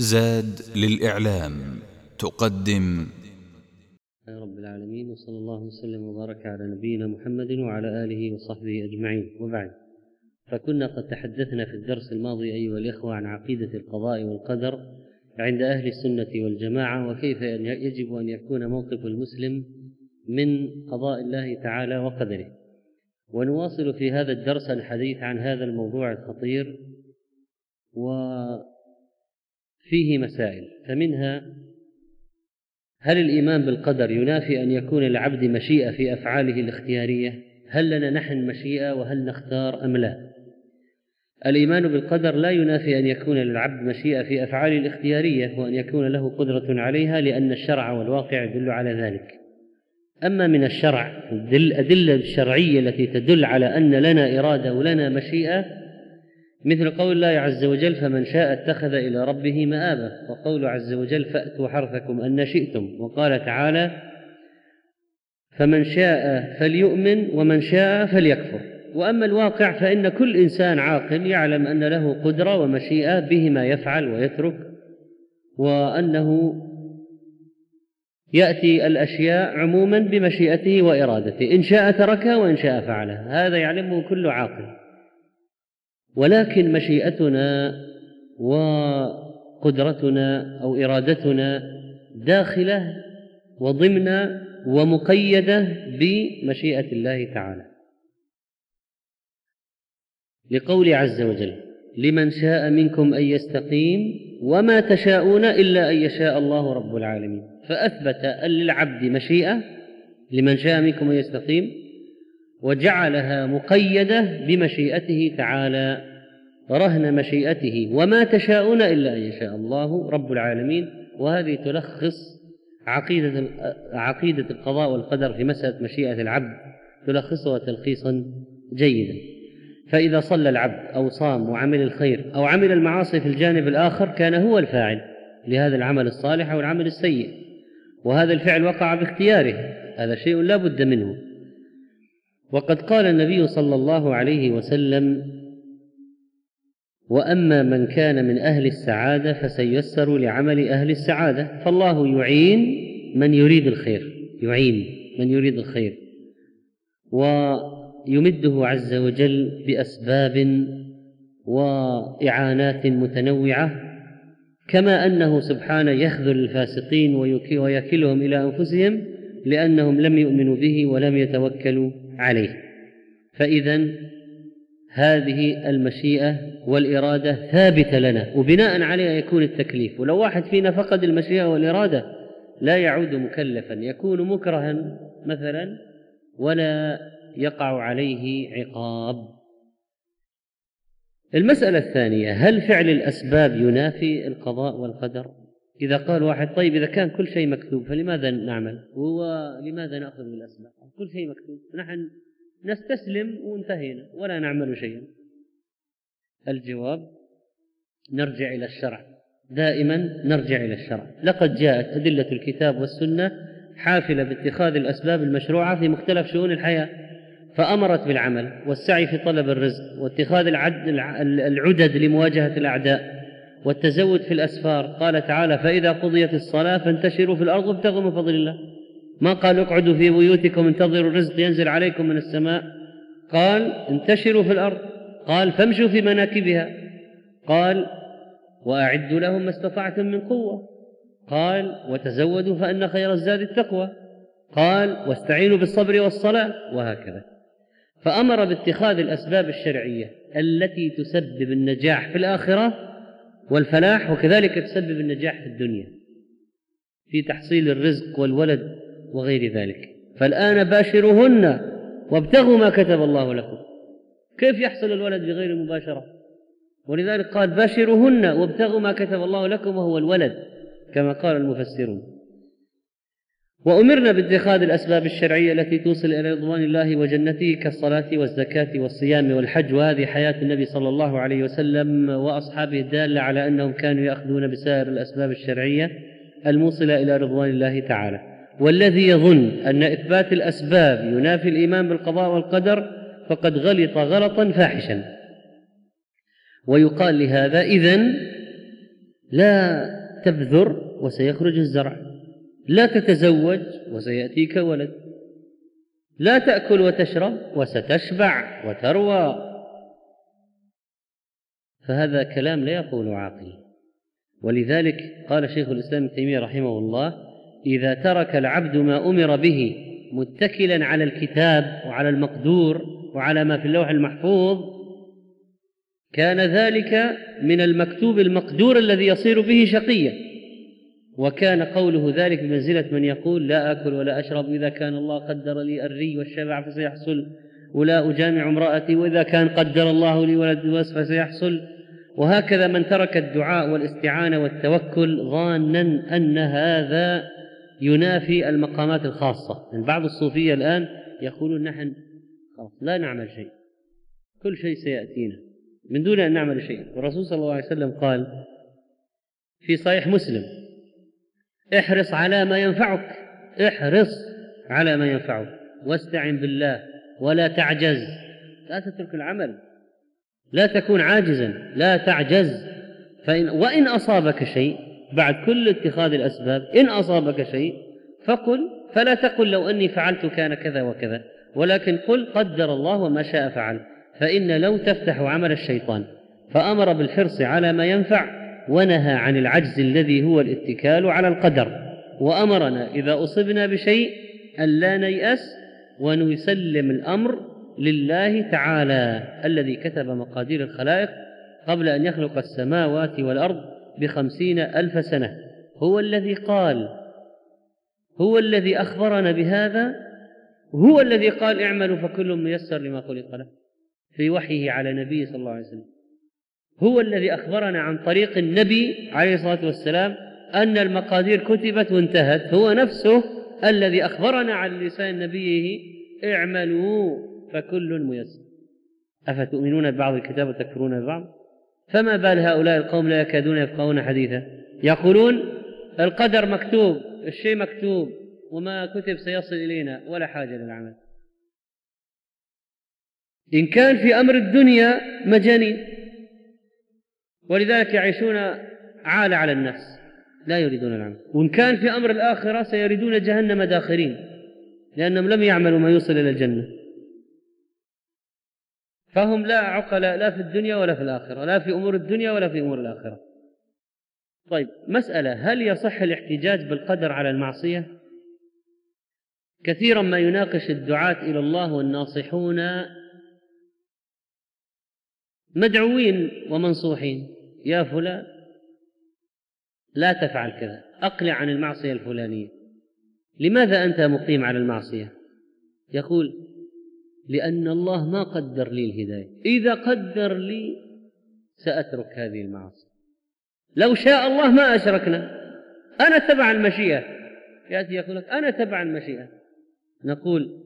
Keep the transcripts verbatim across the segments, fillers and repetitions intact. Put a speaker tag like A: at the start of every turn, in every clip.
A: زاد للإعلام تقدم.
B: رب العالمين، وصلى الله وسلم وبارك على نبينا محمد وعلى آله وصحبه أجمعين، وبعد. فكنا قد تحدثنا في الدرس الماضي أيها الإخوة عن عقيدة القضاء والقدر عند أهل السنة والجماعة، وكيف يجب أن يكون موقف المسلم من قضاء الله تعالى وقدره. ونواصل في هذا الدرس الحديث عن هذا الموضوع الخطير، وفيه مسائل. فمنها: هل الإيمان بالقدر ينافي أن يكون للعبد مشيئة في أفعاله الاختيارية؟ هل لنا نحن مشيئة وهل نختار أم لا؟ الإيمان بالقدر لا ينافي أن يكون للعبد مشيئة في أفعاله الاختيارية وأن يكون له قدرة عليها، لأن الشرع والواقع يدل على ذلك. أما من الشرع الأدلة الشرعية التي تدل على أن لنا إرادة ولنا مشيئة، مثل قول الله عز وجل: فمن شاء اتخذ إلى ربه مآبا، وقول عز وجل: فأتوا حرثكم أن شئتم، وقال تعالى: فمن شاء فليؤمن ومن شاء فليكفر. وأما الواقع فإن كل إنسان عاقل يعلم أن له قدرة ومشيئة به ما يفعل ويترك، وأنه يأتي الأشياء عموما بمشيئته وإرادته، إن شاء تركها وإن شاء فعلها، هذا يعلمه كل عاقل. ولكن مشيئتنا وقدرتنا أو إرادتنا داخلة وضمن ومقيدة بمشيئة الله تعالى، لقول عز وجل: لمن شاء منكم أن يستقيم وما تشاءون إلا أن يشاء الله رب العالمين. فأثبت أن للعبد مشيئة لمن شاء منكم أن يستقيم، وجعلها مقيدة بمشيئته تعالى، رهن مشيئته: وما تشاءون إلا أن يشاء الله رب العالمين. وهذه تلخص عقيدة عقيدة القضاء والقدر في مسألة مشيئة العبد، تلخصها تلخيصا جيدا. فإذا صلى العبد أو صام وعمل الخير أو عمل المعاصي في الجانب الآخر، كان هو الفاعل لهذا العمل الصالح أو العمل السيء، وهذا الفعل وقع باختياره، هذا شيء لا بد منه. وقد قال النبي صلى الله عليه وسلم: وأما من كان من أهل السعادة فسيسر لعمل أهل السعادة. فالله يعين من يريد الخير، يعين من يريد الخير، ويمده عز وجل بأسباب وإعانات متنوعة، كما أنه سبحانه يخذل الفاسقين ويكلهم إلى أنفسهم لأنهم لم يؤمنوا به ولم يتوكلوا عليه. فإذن هذه المشيئة والإرادة ثابتة لنا، وبناء عليها يكون التكليف. ولو واحد فينا فقد المشيئة والإرادة لا يعود مكلفا، يكون مكرها مثلا ولا يقع عليه عقاب. المسألة الثانية: هل فعل الأسباب ينافي القضاء والقدر؟ إذا قال واحد: طيب إذا كان كل شيء مكتوب فلماذا نعمل؟ ولماذا نأخذ بالأسباب؟ كل شيء مكتوب، نحن نستسلم وانتهينا ولا نعمل شيئا. الجواب: نرجع إلى الشرع، دائما نرجع إلى الشرع. لقد جاءت أدلة الكتاب والسنة حافلة باتخاذ الأسباب المشروعة في مختلف شؤون الحياة، فأمرت بالعمل والسعي في طلب الرزق واتخاذ العدد لمواجهة الأعداء والتزود في الأسفار. قال تعالى: فإذا قضيت الصلاة فانتشروا في الأرض وابتغوا من فضل الله. ما قال اقعدوا في بيوتكم انتظروا الرزق ينزل عليكم من السماء، قال انتشروا في الأرض، قال فامشوا في مناكبها، قال وأعدوا لهم ما استطعتم من قوة، قال وتزودوا فإن خير الزاد التقوى، قال واستعينوا بالصبر والصلاة، وهكذا. فأمر باتخاذ الأسباب الشرعية التي تسبب النجاح في الآخرة والفلاح، وكذلك تسبب النجاح في الدنيا في تحصيل الرزق والولد وغير ذلك. فالآن باشروهن وابتغوا ما كتب الله لكم. كيف يحصل الولد بغير مباشرة؟ ولذلك قال: باشروهن وابتغوا ما كتب الله لكم، وهو الولد كما قال المفسرون. وأمرنا باتخاذ الأسباب الشرعية التي توصل إلى رضوان الله وجنته، كالصلاة والزكاة والصيام والحج. وهذه حياة النبي صلى الله عليه وسلم وأصحابه الدالة على أنهم كانوا يأخذون بسائر الأسباب الشرعية الموصلة إلى رضوان الله تعالى. والذي يظن أن إثبات الأسباب ينافي الإيمان بالقضاء والقدر فقد غلط غلطا فاحشا. ويقال لهذا: إذن لا تبذر وسيخرج الزرع، لا تتزوج وسيأتيك ولد، لا تأكل وتشرب وستشبع وتروى. فهذا كلام لا يقول عاقل. ولذلك قال شيخ الإسلام ابن تيمية رحمه الله: إذا ترك العبد ما أمر به متكلا على الكتاب وعلى المقدور وعلى ما في اللوح المحفوظ كان ذلك من المكتوب المقدور الذي يصير به شقيا، وكان قوله ذلك بمنزلة من يقول: لا أكل ولا أشرب، إذا كان الله قدر لي الري والشبع فسيحصل، ولا أجامع امرأتي، وإذا كان قدر الله لي ولد فسيحصل. وهكذا من ترك الدعاء والاستعانة والتوكل ظانا أن هذا ينافي المقامات الخاصة. من بعض الصوفية الآن يقولون: نحن لا نعمل شيء، كل شيء سيأتينا من دون أن نعمل شيء. والرسول صلى الله عليه وسلم قال في صحيح مسلم: احرص على ما ينفعك، احرص على ما ينفعك واستعن بالله ولا تعجز. لا تترك العمل، لا تكون عاجزا، لا تعجز. فإن وإن أصابك شيء بعد كل اتخاذ الأسباب، إن أصابك شيء فقل، فلا تقل لو أني فعلت كان كذا وكذا، ولكن قل قدر الله وما شاء فعل. فإن لو تفتح عمل الشيطان، فأمر بالحرص على ما ينفع ونهى عن العجز الذي هو الاتكال على القدر، وأمرنا إذا أصبنا بشيء ألا نيأس ونسلم الأمر لله تعالى الذي كتب مقادير الخلائق قبل أن يخلق السماوات والأرض بخمسين ألف سنة. هو الذي قال، هو الذي أخبرنا بهذا، هو الذي قال: اعملوا فكل ميسر لما خلق له، في وحيه على نبيه صلى الله عليه وسلم. هو الذي أخبرنا عن طريق النبي عليه الصلاة والسلام أن المقادير كتبت وانتهت. هو نفسه الذي أخبرنا على لسان نبيه: اعملوا فكل ميسر. أفتؤمنون ببعض الكتاب وتكفرون ببعض؟ فما بال هؤلاء القوم لا يكادون يفقهون حديثا، يقولون القدر مكتوب، الشيء مكتوب، وما كتب سيصل إلينا، ولا حاجة للعمل. إن كان في أمر الدنيا مجانين، ولذلك يعيشون عالة على النفس، لا يريدون العمل. وإن كان في أمر الآخرة سيريدون جهنم داخرين، لأنهم لم يعملوا ما يوصل إلى الجنة. فهم لا عقلاء لا في الدنيا ولا في الآخرة، لا في أمور الدنيا ولا في أمور الآخرة. طيب، مسألة: هل يصح الاحتجاج بالقدر على المعصية؟ كثيرا ما يناقش الدعاة إلى الله والناصحون مدعوين ومنصوحين: يا فلان لا تفعل كذا، أقلع عن المعصية الفلانية. لماذا أنت مقيم على المعصية؟ يقول: لأن الله ما قدر لي الهداية، إذا قدر لي سأترك هذه المعصية، لو شاء الله ما أشركنا، أنا تبع المشيئة. يأتي يقول لك: أنا تبع المشيئة. نقول: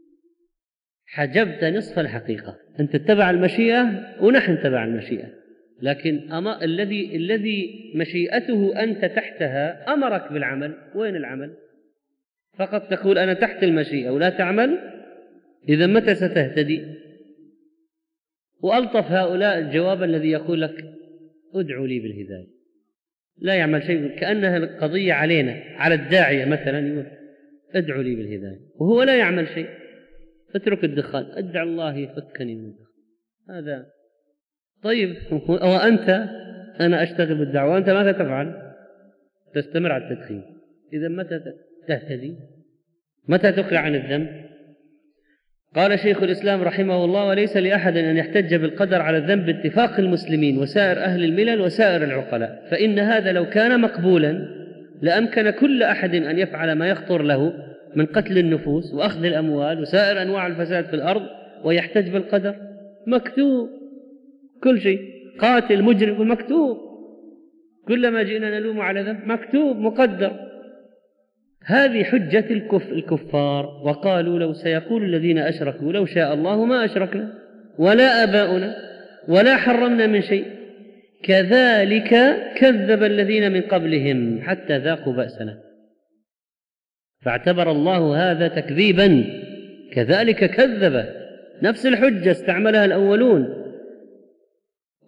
B: حجبت نصف الحقيقة، أنت تبع المشيئة ونحن تبع المشيئة، لكن أما الذي الذي مشيئته أنت تحتها أمرك بالعمل. وين العمل؟ فقط تقول أنا تحت المشيئة ولا تعمل، إذا متى ستهتدي؟ وألطف هؤلاء الجواب الذي يقول لك: ادعوا لي بالهداية. لا يعمل شيء، كأنها القضية علينا، على الداعية مثلا يقول: ادعوا لي بالهداية، وهو لا يعمل شيء. اترك الدخان، ادعى الله يفكني من الدخان. هذا طيب. وأنت، أنا أشتغل بالدعوة وأنت ماذا تفعل؟ تستمر على التدخين. إذا متى تهتدي؟ متى تقلع عن الذنب؟ قال شيخ الإسلام رحمه الله: وليس لأحد أن يحتج بالقدر على الذنب باتفاق المسلمين وسائر أهل الملل وسائر العقلاء، فإن هذا لو كان مقبولا لأمكن كل أحد أن يفعل ما يخطر له من قتل النفوس وأخذ الأموال وسائر أنواع الفساد في الأرض ويحتج بالقدر. مكتوب كل شيء، قاتل مجرم مكتوب، كلما جئنا نلوم على ذنب مكتوب مقدر. هذه حجة الكف الكفار، وقالوا: لو سيقول الذين أشركوا لو شاء الله ما أشركنا ولا آباؤنا ولا حرمنا من شيء، كذلك كذب الذين من قبلهم حتى ذاقوا بأسنا. فاعتبر الله هذا تكذيبا، كذلك كذب، نفس الحجة استعملها الأولون.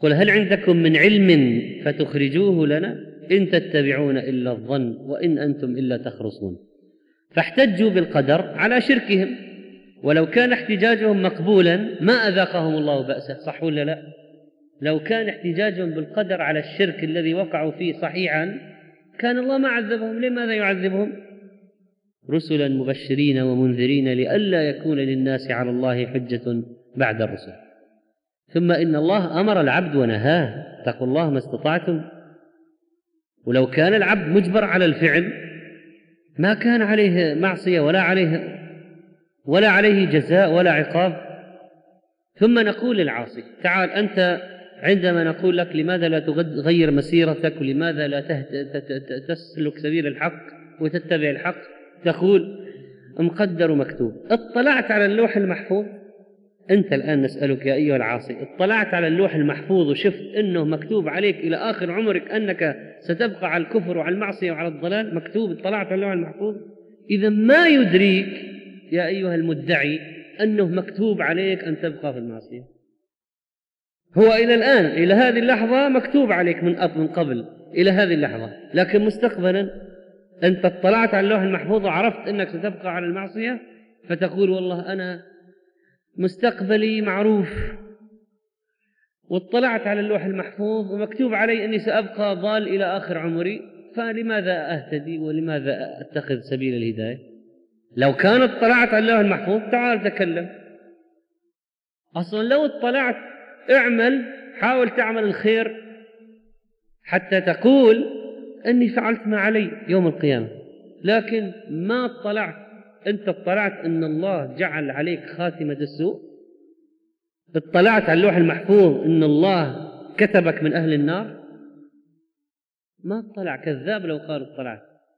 B: قل هل عندكم من علم فتخرجوه لنا إن تتبعون إلا الظن وإن أنتم إلا تخرصون. فاحتجوا بالقدر على شركهم، ولو كان احتجاجهم مقبولا ما أذاقهم الله بأسه، صح ولا لا؟ لو كان احتجاجهم بالقدر على الشرك الذي وقعوا فيه صحيحا كان الله ما عذبهم. لماذا يعذبهم؟ رسلا مبشرين ومنذرين لئلا يكون للناس على الله حجة بعد الرسل. ثم إن الله أمر العبد ونهاه: اتقوا الله ما استطعتم. ولو كان العبد مجبر على الفعل ما كان عليه معصية ولا عليه ولا عليه جزاء ولا عقاب. ثم نقول للعاصي: تعال أنت، عندما نقول لك لماذا لا تغير مسيرتك ولماذا لا تسلك سبيل الحق وتتبع الحق، تقول مقدر ومكتوب. اطلعت على اللوح المحفوظ؟ أنت الآن نسألك يا أيها العاصي، اطلعت على اللوح المحفوظ وشفت أنه مكتوب عليك إلى آخر عمرك أنك ستبقى على الكفر وعلى المعصية وعلى الضلال؟ مكتوب، اطلعت على اللوح المحفوظ. إذا ما يدريك يا أيها المدعي أنه مكتوب عليك أن تبقى في المعصية. هو إلى الآن إلى هذه اللحظة مكتوب عليك من من قبل إلى هذه اللحظة، لكن مستقبلا أنت اطلعت على اللوح المحفوظ وعرفت أنك ستبقى على المعصية، فتقول والله أنا مستقبلي معروف، واطلعت على اللوح المحفوظ ومكتوب علي أني سأبقى ضال إلى آخر عمري، فلماذا أهتدي ولماذا أتخذ سبيل الهداية؟ لو كانت اطلعت على اللوح المحفوظ تعال تكلم. أصلا لو اطلعت اعمل، حاول تعمل الخير حتى تقول أني فعلت ما علي يوم القيامة، لكن ما اطلعت. أنت اطلعت أن الله جعل عليك خاتمة السوء، اطلعت على اللوح المحفوظ أن الله كتبك من أهل النار، ما اطلع. كذاب لو قال اطلعت.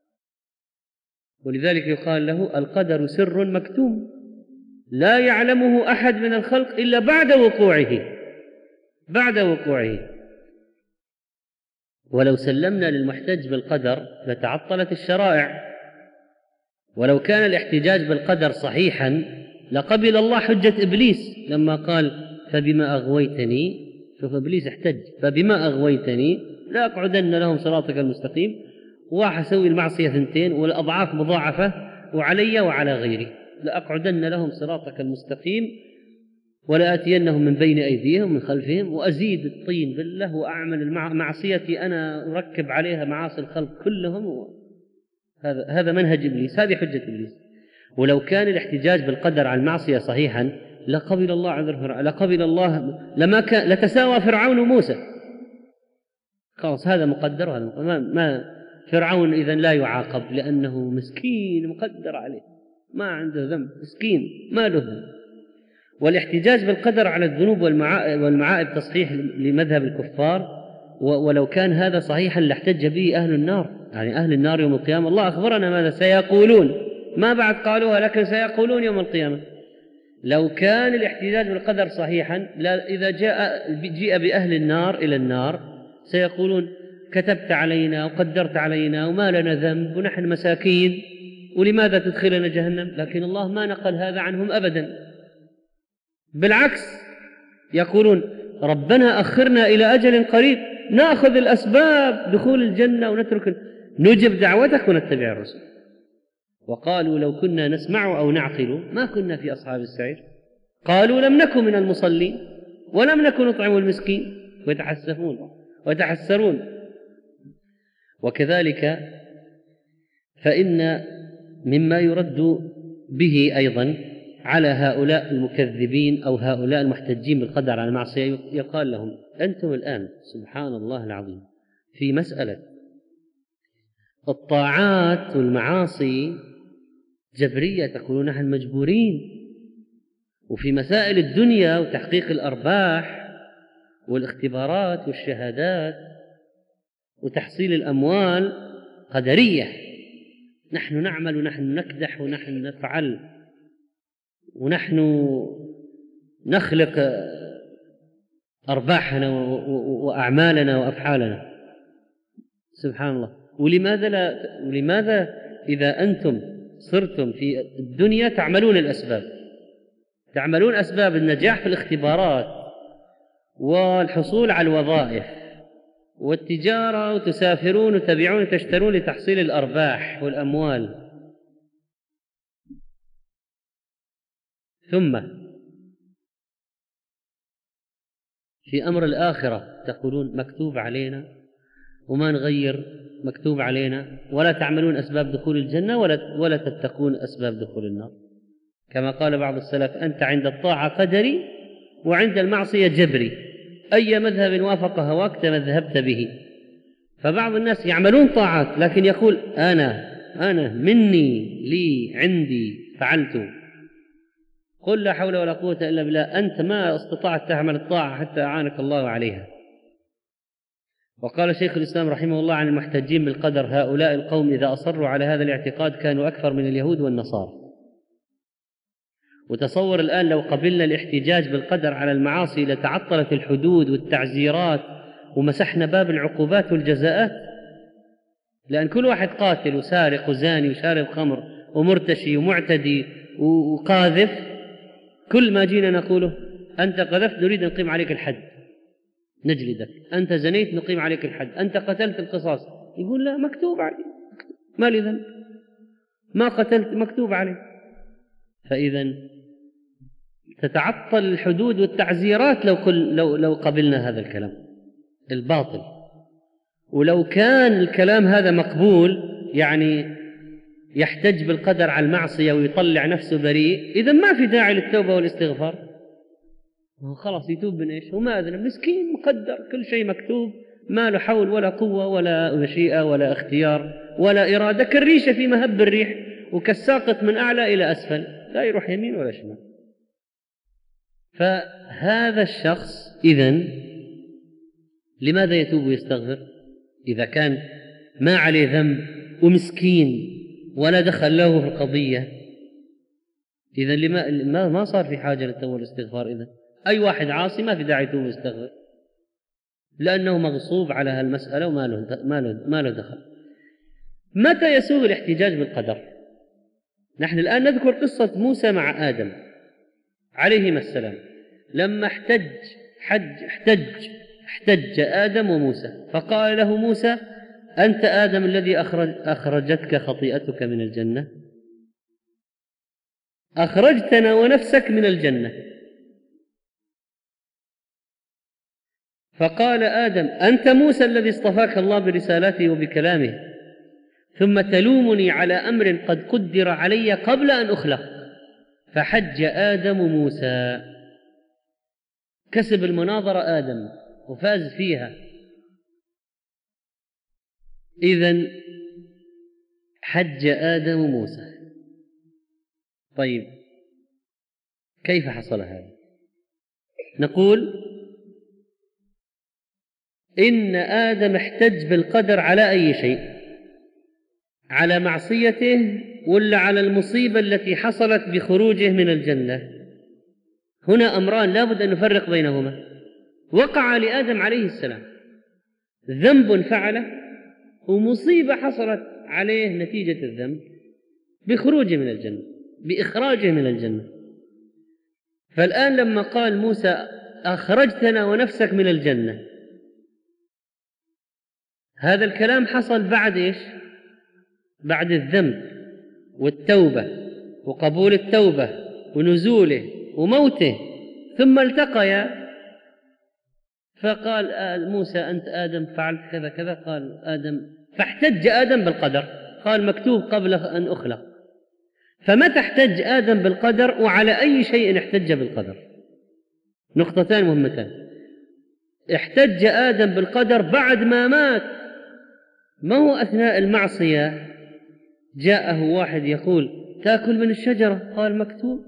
B: ولذلك يقال له: القدر سر مكتوم لا يعلمه أحد من الخلق إلا بعد وقوعه بعد وقوعه. ولو سلمنا للمحتج بالقدر لتعطلت الشرائع. ولو كان الاحتجاج بالقدر صحيحا لقبل الله حجة إبليس لما قال: فبما أغويتني. شوف إبليس احتج: فبما أغويتني لأقعدن لهم صراطك المستقيم، وحسوي المعصية ثنتين والأضعاف مضاعفة، وعلي وعلى غيري، لأقعدن لهم صراطك المستقيم ولآتينهم من بين أيديهم من خلفهم وأزيد الطين بالله وأعمل المعصية أنا أركب عليها معاصي الخلق كلهم. هذا هذا منهج إبليس، هذه حجة إبليس. ولو كان الاحتجاج بالقدر على المعصية صحيحا لقبل الله عذر لقبل الله لما كان لتساوى فرعون وموسى. خلاص هذا مقدر وهذا مقدر. ما, ما فرعون إذن لا يعاقب لأنه مسكين مقدر عليه، ما عنده ذنب، مسكين ما له ذنب. والاحتجاج بالقدر على الذنوب والمعائب تصحيح لمذهب الكفار، ولو كان هذا صحيحا لاحتج به أهل النار. يعني أهل النار يوم القيامة الله أخبرنا ماذا سيقولون، ما بعد قالوها لكن سيقولون يوم القيامة. لو كان الاحتجاج بالقدر صحيحا لا إذا جاء جيء بأهل النار إلى النار سيقولون: كتبت علينا وقدرت علينا وما لنا ذنب ونحن مساكين ولماذا تدخلنا جهنم؟ لكن الله ما نقل هذا عنهم أبدا، بالعكس يقولون: ربنا أخرنا إلى أجل قريب نأخذ الأسباب دخول الجنة ونترك نجب دعوتك ونتبع الرسل. وقالوا: لو كنا نسمع أو نعقل ما كنا في أصحاب السعير. قالوا: لم نكن من المصلين ولم نكن نطعم المسكين ويتحسفون ويتحسرون. وكذلك فإن مما يرد به أيضا على هؤلاء المكذبين أو هؤلاء المحتجين بالقدر على المعصية يقال لهم: أنتم الآن سبحان الله العظيم في مسألة الطاعات والمعاصي جبرية، تقولون نحن مجبورين، وفي مسائل الدنيا وتحقيق الأرباح والاختبارات والشهادات وتحصيل الأموال قدرية، نحن نعمل ونحن نكدح ونحن نفعل ونحن نخلق أرباحنا وأعمالنا وأفعالنا. سبحان الله. ولماذا لا ولماذا إذا أنتم صرتم في الدنيا تعملون الأسباب، تعملون أسباب النجاح في الاختبارات والحصول على الوظائف والتجارة، وتسافرون وتبيعون وتشترون لتحصيل الأرباح والأموال. ثم في أمر الآخرة تقولون مكتوب علينا وما نغير، مكتوب علينا، ولا تعملون أسباب دخول الجنة ولا ولا تتقون أسباب دخول النار. كما قال بعض السلف: أنت عند الطاعة قدري وعند المعصية جبري، أي مذهب وافق هواك ذهبت به. فبعض الناس يعملون طاعات لكن يقول: أنا أنا مني لي عندي فعلت. قل لا حول ولا قوة إلا بالله، أنت ما استطعت تعمل الطاعة حتى أعانك الله عليها. وقال شيخ الإسلام رحمه الله عن المحتجين بالقدر: هؤلاء القوم إذا أصروا على هذا الاعتقاد كانوا أكثر من اليهود والنصارى. وتصور الآن لو قبلنا الاحتجاج بالقدر على المعاصي لتعطلت الحدود والتعزيرات ومسحنا باب العقوبات والجزاءات، لأن كل واحد قاتل وسارق وزاني وشارب خمر ومرتشي ومعتدي وقاذف، كل ما جينا نقوله: أنت قذفت نريد أن نقيم عليك الحد نجلدك، أنت زنيت نقيم عليك الحد، أنت قتلت القصاص. يقول: لا، مكتوب علي، ما لي ذنب، ما قتلت، مكتوب علي. فإذا تتعطل الحدود والتعزيرات لو, كل لو, لو قبلنا هذا الكلام الباطل. ولو كان الكلام هذا مقبول، يعني يحتج بالقدر على المعصية ويطلع نفسه بريء، إذا ما في داعي للتوبة والاستغفار. خلاص يتوب من إيش؟ وما أذنب، مسكين مقدر، كل شيء مكتوب، ما له حول ولا قوة ولا مشيئة ولا اختيار ولا إرادة، كالريشة في مهب الريح وكالساقط من أعلى إلى أسفل، لا يروح يمين ولا شمال. فهذا الشخص إذن لماذا يتوب ويستغفر إذا كان ما عليه ذنب ومسكين ولا دخل له في القضية؟ إذن لما ما صار في حاجة للتوبة والاستغفار. إذن أي واحد عاصي ما في داعي يتوب ويستغفر، لأنه مغصوب على هالمسألة وما له ما له ما له دخل. متى يسوغ الاحتجاج بالقدر؟ نحن الآن نذكر قصة موسى مع آدم عليهما السلام. لما احتج حج احتج احتج آدم وموسى، فقال له موسى: أنت آدم الذي أخرج أخرجتك خطيئتك من الجنة، أخرجتنا ونفسك من الجنة. فقال آدم: أنت موسى الذي اصطفاك الله برسالته وبكلامه، ثم تلومني على أمر قد قدر علي قبل أن أخلق. فحج آدم موسى، كسب المناظرة آدم وفاز فيها. إذن حج آدم موسى. طيب كيف حصل هذا؟ نقول إن آدم احتج بالقدر على أي شيء، على معصيته ولا على المصيبة التي حصلت بخروجه من الجنة؟ هنا أمران لابد أن نفرق بينهما. وقع لآدم عليه السلام ذنب فعله ومصيبة حصلت عليه نتيجة الذنب بخروجه من الجنة، بإخراجه من الجنة. فالآن لما قال موسى: أخرجتنا ونفسك من الجنة، هذا الكلام حصل بعد إيش؟ بعد الذنب والتوبة وقبول التوبة ونزوله وموته، ثم التقيا. فقال موسى: أنت آدم فعلت كذا كذا. قال آدم، فاحتج آدم بالقدر، قال مكتوب قبل أن أخلق. فمتى احتج آدم بالقدر وعلى أي شيء احتج بالقدر؟ نقطتان مهمتان. احتج آدم بالقدر بعد ما مات، ما هو أثناء المعصية جاءه واحد يقول: تأكل من الشجرة، قال مكتوب.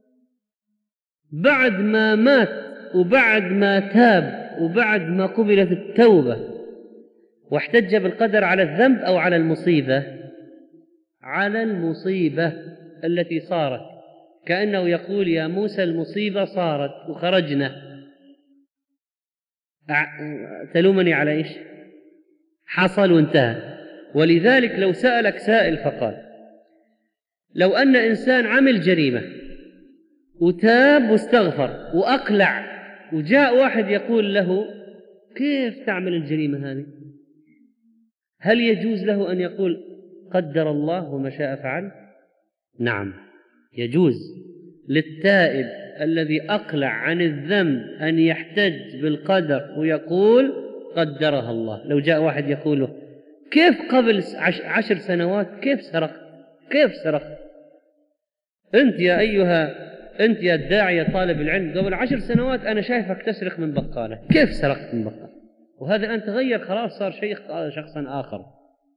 B: بعد ما مات وبعد ما تاب وبعد ما قبلت التوبة واحتج بالقدر على الذنب أو على المصيبة؟ على المصيبة التي صارت، كأنه يقول: يا موسى المصيبة صارت وخرجنا، تلومني على إيش؟ حصل وانتهى. ولذلك لو سألك سائل فقال: لو أن إنسان عمل جريمة وتاب واستغفر وأقلع وجاء واحد يقول له كيف تعمل الجريمة هذه؟ هل يجوز له أن يقول قدر الله وما شاء فعل؟ نعم يجوز للتائب الذي أقلع عن الذنب أن يحتج بالقدر ويقول قدرها الله. لو جاء واحد يقول له كيف قبل عشر سنوات كيف سرقت؟ كيف سرقت؟ أنت يا أيها أنت يا الداعية طالب العلم قبل عشر سنوات أنا شايفك تسرق من بقالة، كيف سرقت من بقالة؟ وهذا الآن تغير خلاص صار شيء شخصا آخر.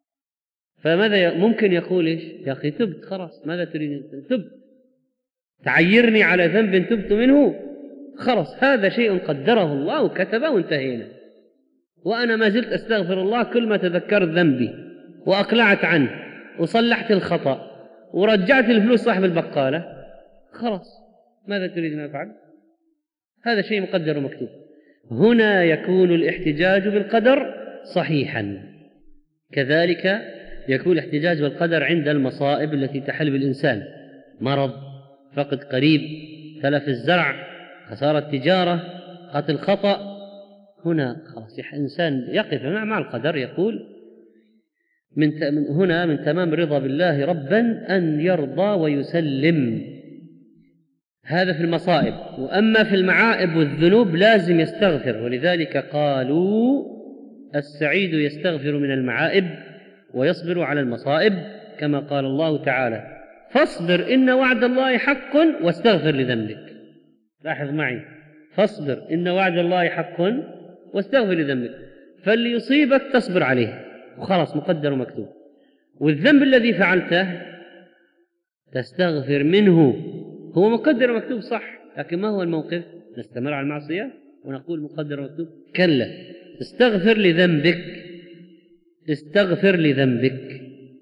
B: فماذا ممكن يقول إيش؟ يا أخي تبت خلاص، ماذا تريد؟ تبت، تعيرني على ذنب تبت منه، خلاص هذا شيء قدره الله وكتبه وانتهينا، وأنا ما زلت أستغفر الله كل ما تذكرت ذنبي وأقلعت عنه وصلحت الخطأ ورجعت الفلوس صاحب البقالة، خلاص ماذا تريد ما أفعل؟ هذا شيء مقدر ومكتوب. هنا يكون الاحتجاج بالقدر صحيحا. كذلك يكون الاحتجاج بالقدر عند المصائب التي تحل بالإنسان، مرض، فقد قريب، تلف الزرع، خسارة تجارة، قتل خطأ. هنا خلاص إنسان يقف مع القدر يقول من هنا من تمام رضا بالله ربا أن يرضى ويسلم. هذا في المصائب. وأما في المعائب والذنوب لازم يستغفر، ولذلك قالوا السعيد يستغفر من المعائب ويصبر على المصائب، كما قال الله تعالى فاصبر إن وعد الله حق واستغفر لذنبك. لاحظ معي، فاصبر إن وعد الله حق واستغفر لذنبك، فاللي يصيبك تصبر عليه وخلاص مقدر ومكتوب، والذنب الذي فعلته تستغفر منه، هو مقدر ومكتوب صح، لكن ما هو الموقف؟ نستمر على المعصية ونقول مقدر ومكتوب؟ كلا، استغفر لذنبك، استغفر لذنبك.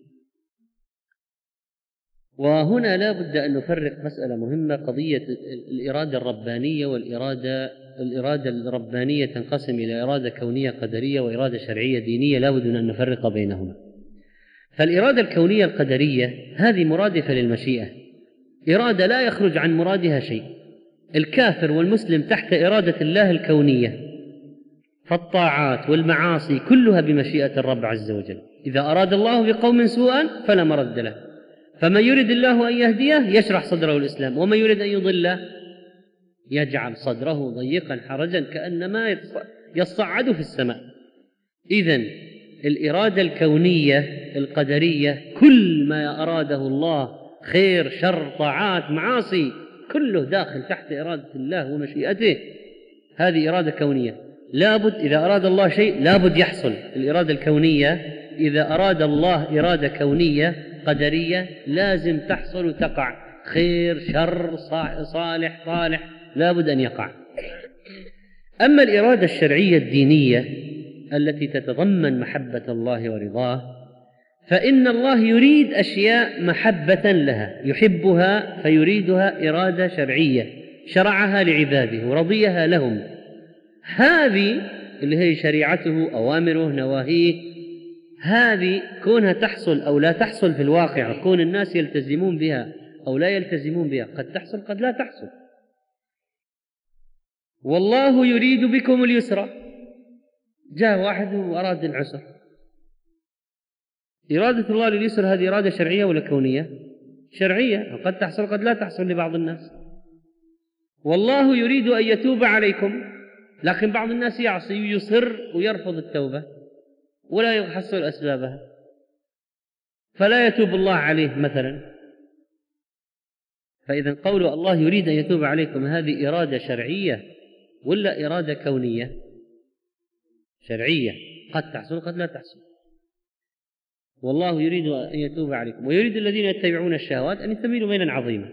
B: وهنا لا بد أن نفرق مسألة مهمة، قضية الإرادة الربانية والإرادة الإرادة الربانية تنقسم إلى إرادة كونية قدرية وإرادة شرعية دينية، لا بد أن نفرق بينهما. فالإرادة الكونية القدرية هذه مرادفة للمشيئة، إرادة لا يخرج عن مرادها شيء. الكافر والمسلم تحت إرادة الله الكونية، فالطاعات والمعاصي كلها بمشيئة الرب عز وجل. إذا أراد الله بقوم سوءا فلا مرد له، فمن يريد الله أن يهديه يشرح صدره الإسلام، ومن يريد أن يضله يجعل صدره ضيقا حرجا كأنما يصعد في السماء. إذن الإرادة الكونية القدرية كل ما أراده الله خير شر طاعات معاصي كله داخل تحت إرادة الله ومشيئته، هذه إرادة كونية. لابد إذا أراد الله شيء لابد يحصل. الإرادة الكونية إذا أراد الله إرادة كونية قدرية لازم تحصل وتقع، خير شر صالح صالح لابد أن يقع. أما الإرادة الشرعية الدينية التي تتضمن محبة الله ورضاه، فإن الله يريد أشياء محبة لها، يحبها فيريدها إرادة شرعية شرعها لعباده ورضيها لهم. هذه اللي هي شريعته، أوامره، نواهيه، هذه كونها تحصل أو لا تحصل في الواقع، كون الناس يلتزمون بها أو لا يلتزمون بها، قد تحصل قد لا تحصل. والله يريد بكم اليسر، جاء واحد وأراد العسر، إرادة الله لليسر هذه إرادة شرعية ولا كونية؟ شرعية، قد تحصل قد لا تحصل لبعض الناس. والله يريد أن يتوب عليكم، لكن بعض الناس يعصي ويصر ويرفض التوبة ولا يحصل أسبابها، فلا يتوب الله عليه مثلا. فإذا قول الله يريد أن يتوب عليكم هذه إرادة شرعية ولا إرادة كونية؟ شرعية، قد تحصل قد لا تحصل. والله يريد أن يتوب عليكم ويريد الذين يتبعون الشهوات أن يتميلوا ميلا عظيما.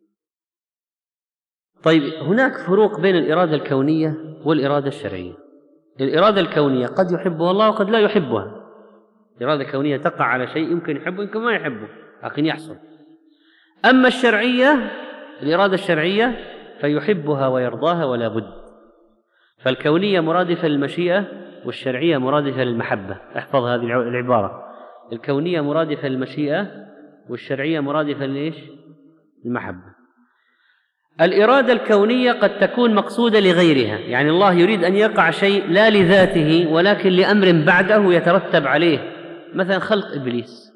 B: طيب هناك فروق بين الإرادة الكونية والإرادة الشرعية. الإرادة الكونية قد يحبها الله وقد لا يحبها، الإرادة الكونية تقع على شيء يمكن يحبه يمكن ما يحبه لكن يحصل. أما الشرعية الإرادة الشرعية فيحبها ويرضاها ولا بد. فالكونية مرادفة للمشيئة والشرعية مرادفة للمحبة. احفظ هذه العبارة، الكونية مرادفة للمشيئة والشرعية مرادفة لإيش؟ المحبة. الإرادة الكونية قد تكون مقصودة لغيرها، يعني الله يريد أن يقع شيء لا لذاته ولكن لأمر بعده يترتب عليه، مثلا خلق إبليس،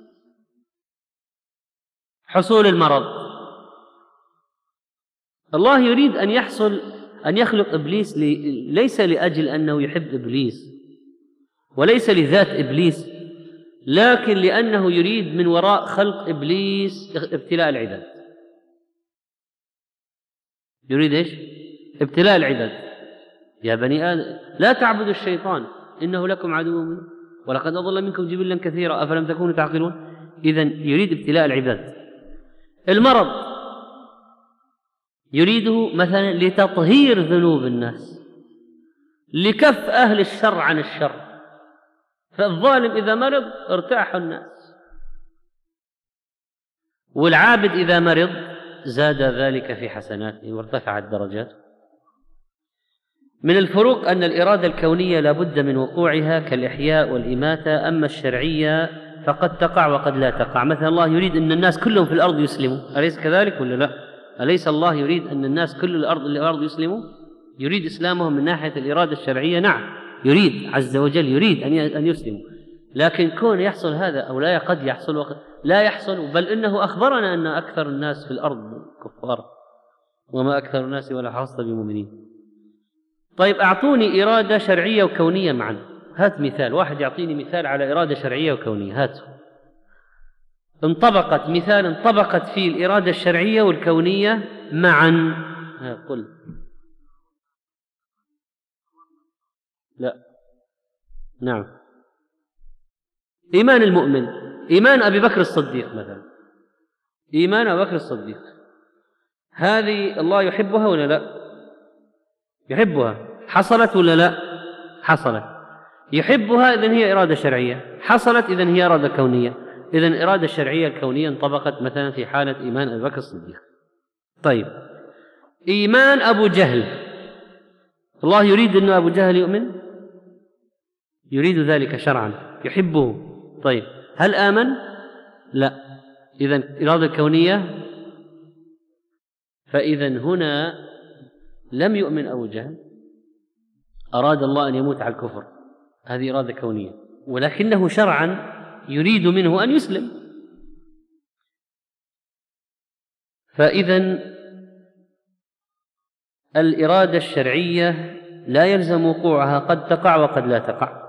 B: حصول المرض. الله يريد أن يحصل أن يخلق إبليس ليس لأجل أنه يحب إبليس وليس لذات إبليس، لكن لأنه يريد من وراء خلق إبليس ابتلاء العباد. يريد إيش؟ ابتلاء العباد. يا بني آدم لا تعبدوا الشيطان إنه لكم عدو مبين ولقد أضل منكم جبلا كثيرا أفلم تكونوا تعقلون. إذن يريد ابتلاء العباد. المرض يريده مثلا لتطهير ذنوب الناس، لكف أهل الشر عن الشر، فالظالم إذا مرض ارتاح الناس، والعابد إذا مرض زاد ذلك في حسناته وارتفعت درجات. من الفروق أن الإرادة الكونية لا بد من وقوعها كالإحياء والإماتة، أما الشرعية فقد تقع وقد لا تقع. مثلا الله يريد أن الناس كلهم في الأرض يسلموا، أليس كذلك ولا لا؟ أليس الله يريد أن الناس كل الأرض الأرض يسلموا؟ يريد إسلامهم من ناحية الإرادة الشرعية، نعم يريد عز وجل يريد أن يسلموا، لكن كون يحصل هذا أو لا قد يحصل وقد لا يحصل، بل إنه أخبرنا أن أكثر الناس في الأرض كفار وما أكثر الناس ولا حصد بمؤمنين. طيب أعطوني إرادة شرعية وكونية معا، هات مثال واحد يعطيني مثال على إرادة شرعية وكونية، هات انطبقت مثال انطبقت فيه الإرادة الشرعية والكونية معا. قل لا. نعم. إيمان المؤمن، إيمان أبي بكر الصديق مثلا، إيمان أبي بكر الصديق، هذه الله يحبها ولا لا؟ يحبها. حصلت ولا لا؟ حصلت. يحبها إذن هي إرادة شرعية، حصلت إذن هي إرادة كونية. إذن الإرادة الشرعية الكونية انطبقت مثلا في حالة إيمان أبي بكر الصديق. طيب إيمان أبو جهل، الله يريد أن أبو جهل يؤمن؟ يريد ذلك شرعا، يحبه. طيب هل آمن؟ لا. إذن إرادة كونية، فإذن هنا لم يؤمن أبو جهل، أراد الله أن يموت على الكفر، هذه إرادة كونية، ولكنه شرعا يريد منه أن يسلم. فإذن الإرادة الشرعية لا يلزم وقوعها، قد تقع وقد لا تقع،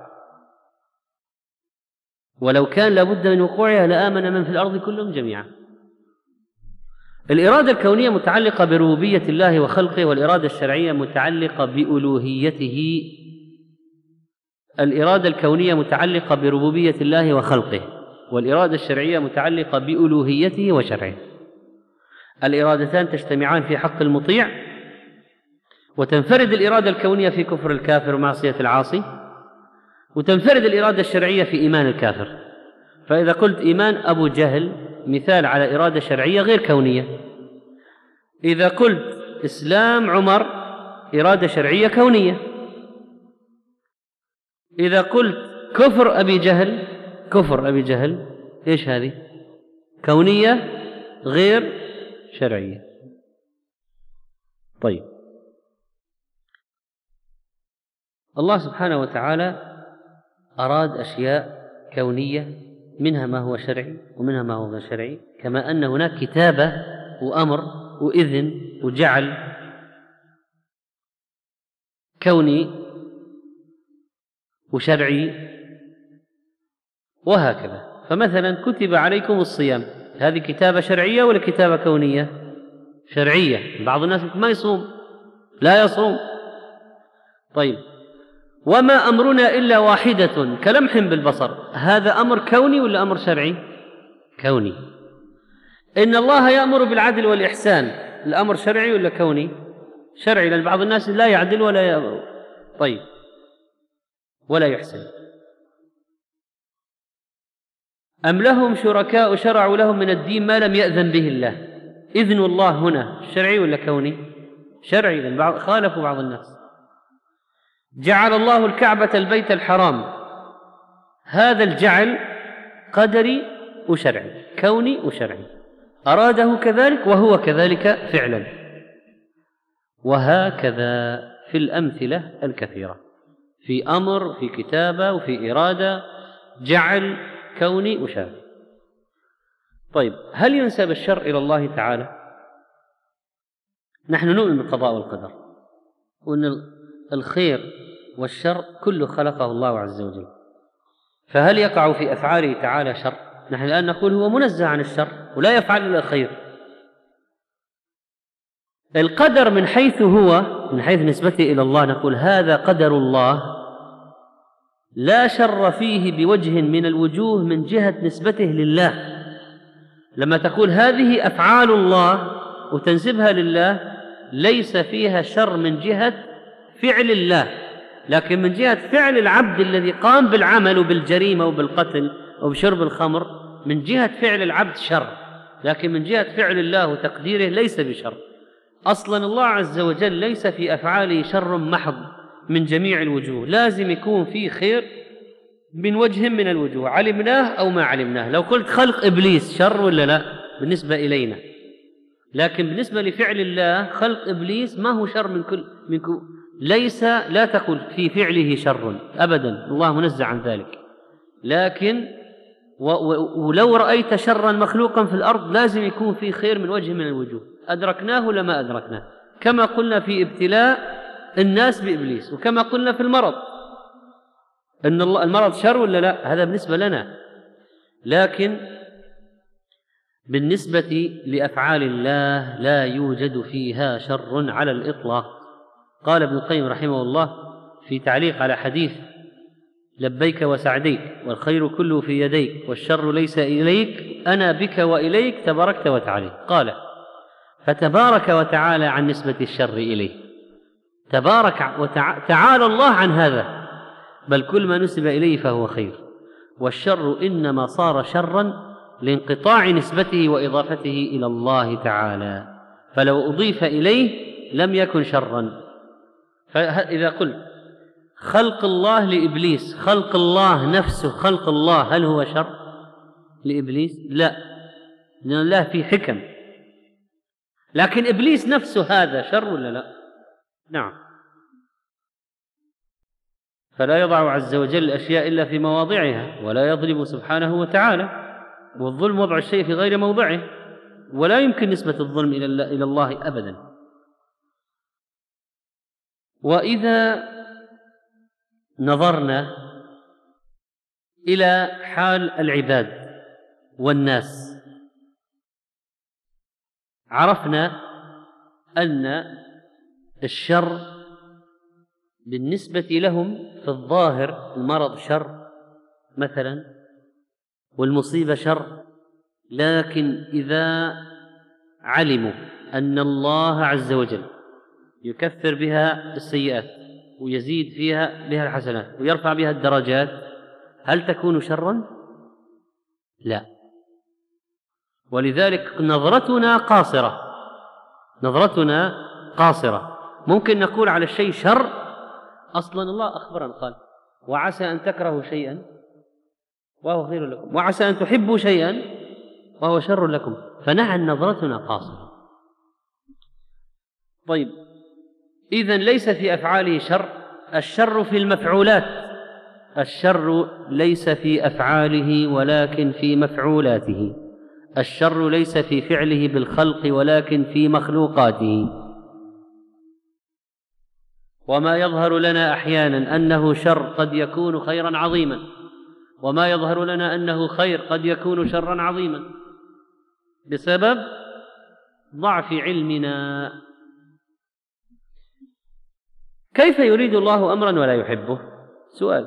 B: ولو كان لابد من وقوعها لآمن من في الأرض كلهم جميعا. الإرادة الكونية متعلقة بربوبية الله وخلقه، والإرادة الشرعية متعلقة بألوهيته. الإرادة الكونية متعلقة بربوبية الله وخلقه، والإرادة الشرعية متعلقة بألوهيته وشرعه. الإرادتان تجتمعان في حق المطيع، وتنفرد الإرادة الكونية في كفر الكافر ومعصية العاصي، وتنفرد الإرادة الشرعية في إيمان الكافر. فإذا قلت إيمان أبو جهل مثال على إرادة شرعية غير كونية. إذا قلت إسلام عمر إرادة شرعية كونية. إذا قلت كفر أبي جهل كفر أبي جهل إيش هذه؟ كونية غير شرعية. طيب الله سبحانه وتعالى أراد أشياء كونية، منها ما هو شرعي ومنها ما هو غير شرعي، كما أن هناك كتابة وأمر وإذن وجعل كوني وشرعي وهكذا. فمثلا كتب عليكم الصيام، هذه كتابة شرعية ولا كتابة كونية؟ شرعية. بعض الناس ما يصوم، لا يصوم. طيب وما أمرنا إلا واحدة كلمح بالبصر، هذا أمر كوني ولا أمر شرعي؟ كوني. إن الله يأمر بالعدل والإحسان، الأمر شرعي ولا كوني؟ شرعي، لأن بعض الناس لا يعدل ولا يأمر. طيب ولا يحسن. أم لهم شركاء شرعوا لهم من الدين ما لم يأذن به الله، إذن الله هنا شرعي ولا كوني؟ شرعي، لأن خالفوا بعض الناس. جعل الله الكعبة البيت الحرام، هذا الجعل قدري وشرعي، كوني وشرعي، أراده كذلك وهو كذلك فعلا. وهكذا في الأمثلة الكثيرة، في أمر، في كتابة، وفي إرادة، جعل، كوني، وشافي. طيب، هل ينسب الشر إلى الله تعالى؟ نحن نؤمن بالقضاء والقدر، وأن الخير والشر كله خلقه الله عز وجل، فهل يقع في أفعاله تعالى شر؟ نحن الآن نقول هو منزه عن الشر ولا يفعل إلا الخير. القدر من حيث هو، من حيث نسبته إلى الله، نقول هذا قدر الله لا شر فيه بوجه من الوجوه من جهة نسبته لله. لما تقول هذه أفعال الله وتنسبها لله ليس فيها شر من جهة فعل الله، لكن من جهة فعل العبد الذي قام بالعمل وبالجريمة وبالقتل وبشرب الخمر، من جهة فعل العبد شر، لكن من جهة فعل الله وتقديره ليس بشر. أصلا الله عز وجل ليس في أفعاله شر محض من جميع الوجوه، لازم يكون فيه خير من وجه من الوجوه، علمناه أو ما علمناه. لو قلت خلق إبليس شر ولا لا بالنسبة إلينا، لكن بالنسبة لفعل الله خلق إبليس ما هو شر من كل من كل ليس، لا تقل في فعله شر أبدا، الله منزه عن ذلك. لكن ولو رأيت شرا مخلوقا في الأرض لازم يكون فيه خير من وجه من الوجوه، أدركناه ولا ما أدركناه، كما قلنا في ابتلاء الناس بإبليس، وكما قلنا في المرض أن المرض شر ولا لا، هذا بالنسبة لنا. لكن بالنسبة لأفعال الله لا يوجد فيها شر على الإطلاق. قال ابن القيم رحمه الله في تعليق على حديث لبيك وسعديك والخير كله في يديك والشر ليس إليك أنا بك وإليك تباركت وتعالى، قال فتبارك وتعالى عن نسبة الشر إليه، تبارك وتعالى الله عن هذا، بل كل ما نسب إليه فهو خير، والشر إنما صار شرا لانقطاع نسبته وإضافته إلى الله تعالى، فلو أضيف إليه لم يكن شرا. فإذا قلت خلق الله لإبليس، خلق الله نفسه، خلق الله، هل هو شر لإبليس؟ لا، لأن الله فيه حكم. لكن إبليس نفسه هذا شر ولا لا؟ نعم. فلا يضع عز وجل الأشياء إلا في مواضعها، ولا يظلم سبحانه وتعالى، والظلم وضع الشيء في غير موضعه، ولا يمكن نسبة الظلم إلى الله أبدا. وإذا نظرنا إلى حال العباد والناس عرفنا أن الشر بالنسبة لهم في الظاهر المرض شر مثلا والمصيبة شر، لكن إذا علموا أن الله عز وجل يكفر بها السيئات ويزيد فيها بها الحسنات ويرفع بها الدرجات، هل تكون شرا؟ لا. ولذلك نظرتنا قاصرة، نظرتنا قاصرة. ممكن نقول على الشيء شر، أصلا الله أخبرنا قال وعسى أن تكرهوا شيئا وهو خير لكم، وعسى أن تحبوا شيئا وهو شر لكم، فنعم نظرتنا قاصرة. طيب، إذن ليس في أفعاله شر، الشر في المفعولات، الشر ليس في أفعاله ولكن في مفعولاته، الشر ليس في فعله بالخلق ولكن في مخلوقاته. وما يظهر لنا أحيانا أنه شر قد يكون خيرا عظيما، وما يظهر لنا أنه خير قد يكون شرا عظيما بسبب ضعف علمنا. كيف يريد الله أمرا ولا يحبه؟ سؤال.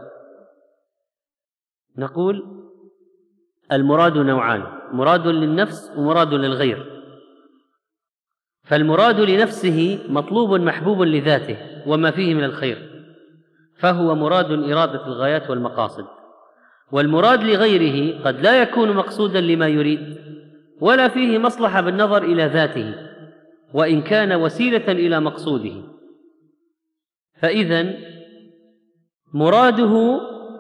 B: نقول المراد نوعان، مراد للنفس ومراد للغير. فالمراد لنفسه مطلوب محبوب لذاته وما فيه من الخير، فهو مراد إرادة الغايات والمقاصد. والمراد لغيره قد لا يكون مقصودا لما يريد ولا فيه مصلحة بالنظر إلى ذاته وإن كان وسيلة إلى مقصوده. فإذن مراده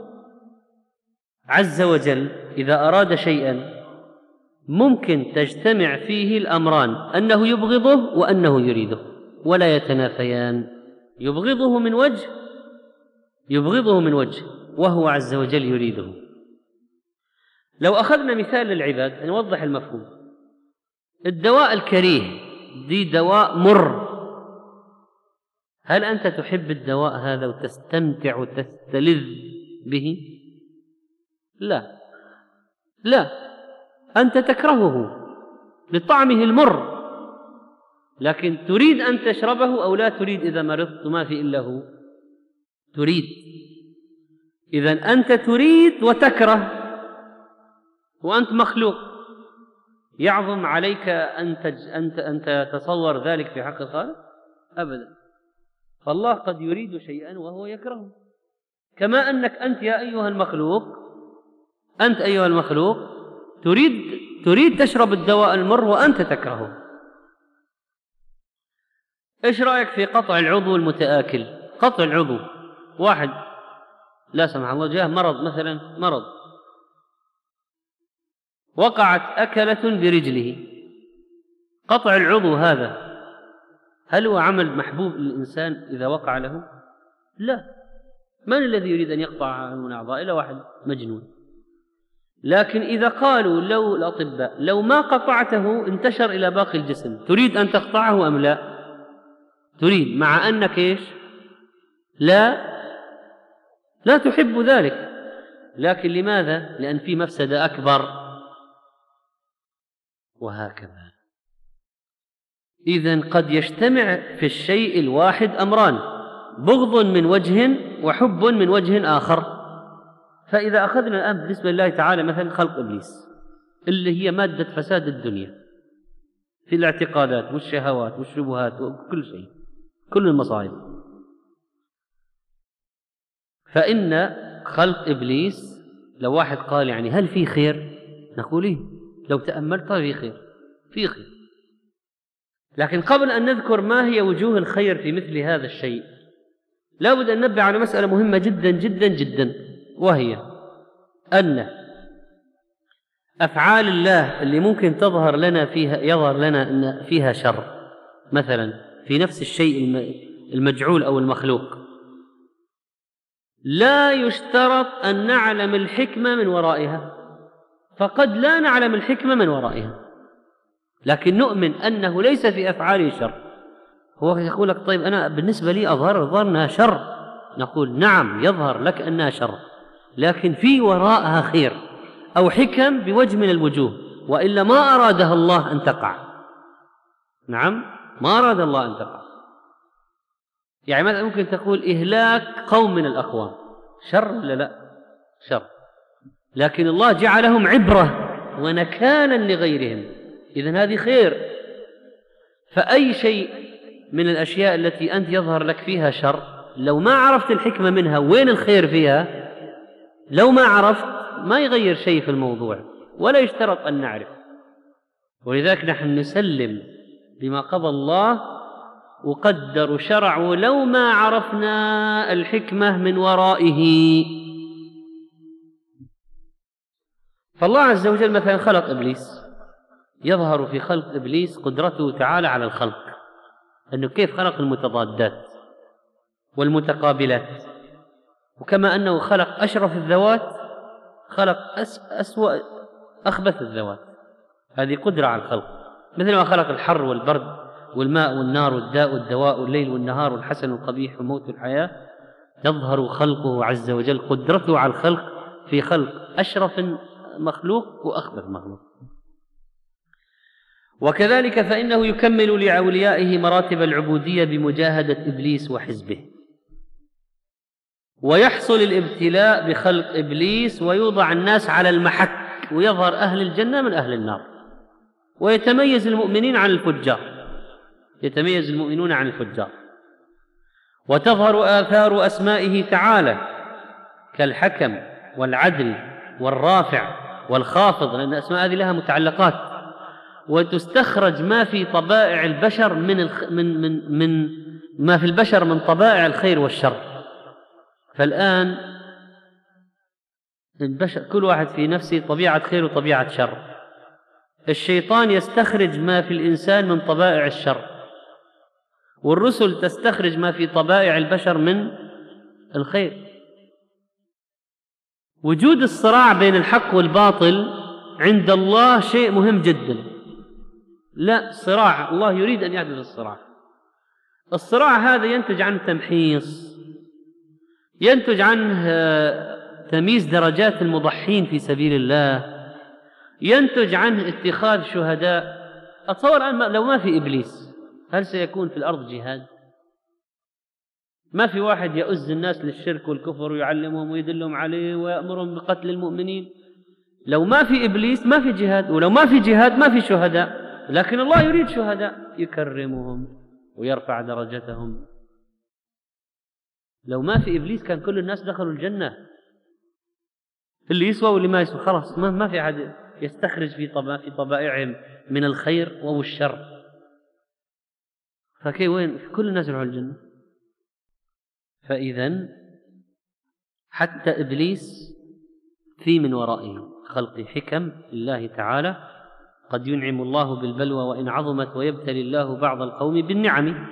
B: عز وجل إذا أراد شيئا ممكن تجتمع فيه الأمران، أنه يبغضه وأنه يريده، ولا يتنافيان، يبغضه من وجه يبغضه من وجه وهو عز وجل يريده. لو أخذنا مثال للعباد نوضح المفهوم. الدواء الكريه دي دواء مر، هل أنت تحب الدواء هذا وتستمتع وتستلذ به؟ لا لا، أنت تكرهه لطعمه المر، لكن تريد أن تشربه أو لا تريد؟ إذا مرضت ما في إلا هو تريد. إذن أنت تريد وتكره، وأنت مخلوق. يعظم عليك أن أنت أن تتصور ذلك في حق الخالق؟ أبدا. فالله قد يريد شيئا وهو يكرهه، كما أنك أنت يا أيها المخلوق أنت أيها المخلوق تريد تريد تشرب الدواء المر وأنت تكرهه. إيش رأيك في قطع العضو المتآكل؟ قطع العضو، واحد لا سمح الله جاء مرض، مثلا مرض وقعت أكلة برجله، قطع العضو هذا هل هو عمل محبوب للإنسان إذا وقع له؟ لا. من الذي يريد أن يقطع من أعضاء؟ إلا واحد مجنون. لكن إذا قالوا لو الأطباء لو ما قطعته انتشر إلى باقي الجسم، تريد أن تقطعه أم لا؟ تريد، مع أنك إيش؟ لا لا تحب ذلك. لكن لماذا؟ لأن في مفسدة أكبر. وهكذا. إذن قد يجتمع في الشيء الواحد أمران، بغض من وجه وحب من وجه آخر. فإذا أخذنا الآن بالنسبة لله تعالى مثلا خلق إبليس اللي هي مادة فساد الدنيا في الاعتقادات والشهوات والشبهات وكل شيء، كل المصائب، فإن خلق إبليس لو واحد قال يعني هل في خير؟ نقول إيه، لو تأملت في خير، في خير. لكن قبل أن نذكر ما هي وجوه الخير في مثل هذا الشيء، لا بد أن ننبه على مسألة مهمة جدا جدا جدا، وهي أن أفعال الله اللي ممكن تظهر لنا فيها يظهر لنا أن فيها شر، مثلا في نفس الشيء المجعول أو المخلوق، لا يشترط أن نعلم الحكمة من ورائها، فقد لا نعلم الحكمة من ورائها، لكن نؤمن أنه ليس في أفعاله شر. هو يقول لك طيب أنا بالنسبة لي أظهر أظهر أنها شر، نقول نعم يظهر لك أنها شر، لكن في وراءها خير أو حكم بوجه من الوجوه، وإلا ما أرادها الله أن تقع. نعم ما أراد الله أن تقع. يعني مثلا ممكن تقول إهلاك قوم من الأقوام شر ولا لا؟ شر، لكن الله جعلهم عبرة ونكالا لغيرهم، إذن هذه خير. فأي شيء من الأشياء التي أنت يظهر لك فيها شر، لو ما عرفت الحكمة منها وين الخير فيها، لو ما عرفت ما يغير شيء في الموضوع، ولا يشترط أن نعرف. ولذلك نحن نسلم بما قضى الله وقدر شرع ولو ما عرفنا الحكمة من ورائه. فالله عز وجل مثلا خلق إبليس، يظهر في خلق إبليس قدرته تعالى على الخلق، أنه كيف خلق المتضادات والمتقابلات، وكما أنه خلق أشرف الذوات خلق أسوأ أخبث الذوات. هذه قدرة على الخلق، مثل ما خلق الحر والبرد والماء والنار والداء والدواء والليل والنهار والحسن والقبيح والموت والحياة. يظهر خلقه عز وجل قدرته على الخلق في خلق أشرف مخلوق وأخبث مخلوق. وكذلك فإنه يكمل لأوليائه مراتب العبودية بمجاهدة إبليس وحزبه، ويحصل الابتلاء بخلق إبليس ويوضع الناس على المحك، ويظهر أهل الجنة من أهل النار، ويتميز المؤمنين عن الفجار، يتميز المؤمنون عن الفجار. وتظهر آثار أسمائه تعالى كالحكم والعدل والرافع والخافض، لأن الأسماء هذه لها متعلقات، وتستخرج ما في طبائع البشر من الخ... من من من ما في البشر من طبائع الخير والشر. فالآن البشر كل واحد في نفسه طبيعة خير وطبيعة شر. الشيطان يستخرج ما في الإنسان من طبائع الشر، والرسل تستخرج ما في طبائع البشر من الخير. وجود الصراع بين الحق والباطل عند الله شيء مهم جدا. لا، صراع، الله يريد أن يحدث الصراع. الصراع هذا ينتج عنه تمحيص، ينتج عنه تمييز درجات المضحين في سبيل الله، ينتج عنه اتخاذ شهداء. أتصور الآن لو ما في إبليس هل سيكون في الأرض جهاد؟ ما في واحد يؤز الناس للشرك والكفر ويعلمهم ويدلهم عليه ويأمرهم بقتل المؤمنين. لو ما في إبليس ما في جهاد، ولو ما في جهاد ما في شهداء. لكن الله يريد شهداء يكرمهم ويرفع درجتهم. لو ما في إبليس كان كل الناس دخلوا الجنة، اللي يسوى واللي ما يسوى خلاص، ما ما في أحد يستخرج في طبع في طبائعهم من الخير أو الشر. فكي وين كل الناس يروحوا الجنة؟ فإذن حتى إبليس في من ورائه خلق حكم الله تعالى، قد ينعم الله بالبلوى وإن عظمت ويبتلي الله بعض القوم بالنعم.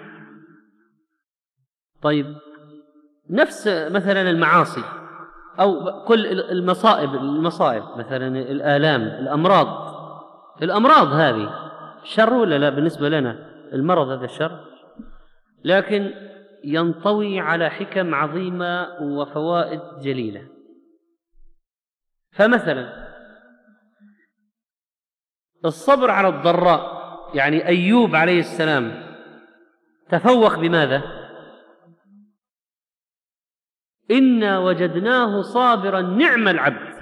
B: طيب، نفس مثلا المعاصي أو كل المصائب المصائب مثلا الآلام، الأمراض الأمراض هذه شر ولا لا؟ بالنسبة لنا المرض هذا شر، لكن ينطوي على حكم عظيمة وفوائد جليلة. فمثلا الصبر على الضراء، يعني أيوب عليه السلام تفوق بماذا؟ إنا وجدناه صابرا نعم العبد،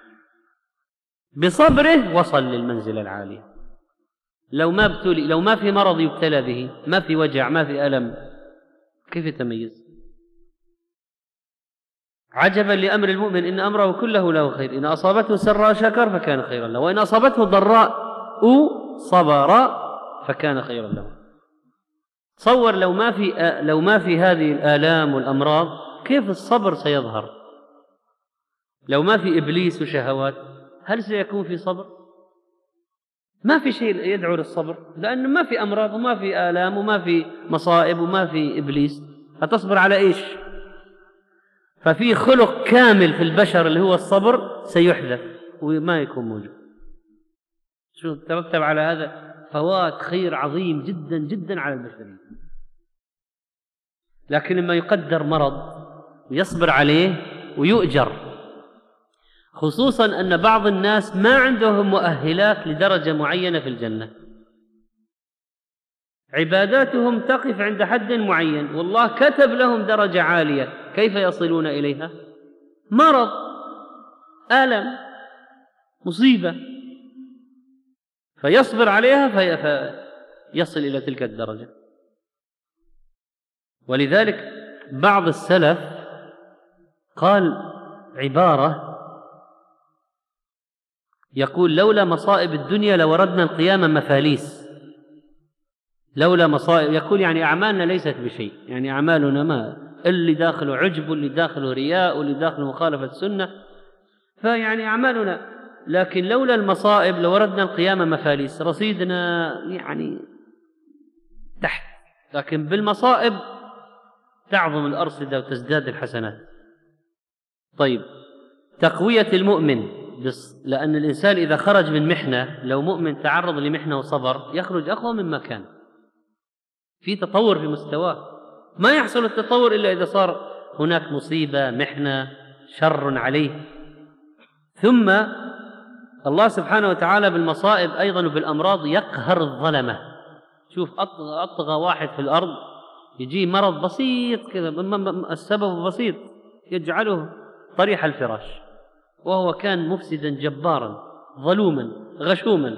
B: بصبره وصل للمنزلة العالية. لو ما ابتلي، لو ما في مرض يبتلى به، ما في وجع، ما في ألم، كيف يتميز؟ عجبا لأمر المؤمن إن أمره كله له خير، إن أصابته سراء شكر فكان خيرا له، وإن أصابته ضراء صبر فكان خيرا له. تصور لو ما في لو ما في هذه الآلام والأمراض كيف الصبر سيظهر؟ لو ما في إبليس وشهوات هل سيكون في صبر؟ ما في شيء يدعو للصبر، لأنه ما في أمراض وما في آلام وما في مصائب وما في إبليس، هتصبر على إيش؟ ففي خلق كامل في البشر اللي هو الصبر سيحذف وما يكون موجود. شو ترتب على هذا؟ فوات خير عظيم جدا جدا على البشرية. لكن لما يقدر مرض ويصبر عليه ويؤجر، خصوصا أن بعض الناس ما عندهم مؤهلات لدرجة معينة في الجنة، عباداتهم تقف عند حد معين والله كتب لهم درجة عالية، كيف يصلون إليها؟ مرض، ألم، مصيبة، فيصبر عليها فيصل إلى تلك الدرجة. ولذلك بعض السلف قال عبارة يقول: لولا مصائب الدنيا لوردنا القيامة مفاليس. لولا مصائب، يقول يعني أعمالنا ليست بشيء، يعني أعمالنا ما، اللي داخله عجب واللي داخله رياء واللي داخله مخالفة السنة، فيعني أعمالنا، لكن لولا المصائب لوردنا القيامة مفاليس، رصيدنا يعني تحت، لكن بالمصائب تعظم الأرصدة وتزداد الحسنات. طيب، تقوية المؤمن، لأن الإنسان إذا خرج من محنة، لو مؤمن تعرض لمحنة وصبر يخرج أقوى مما كان، في تطور في مستواه. ما يحصل التطور إلا إذا صار هناك مصيبة، محنة، شر عليه. ثم الله سبحانه وتعالى بالمصائب أيضا وبالأمراض يقهر الظلمة. شوف أطغى, أطغى واحد في الأرض يجي مرض بسيط كذا، السبب بسيط يجعله طريح الفراش، وهو كان مفسدا جبارا ظلوما غشوما.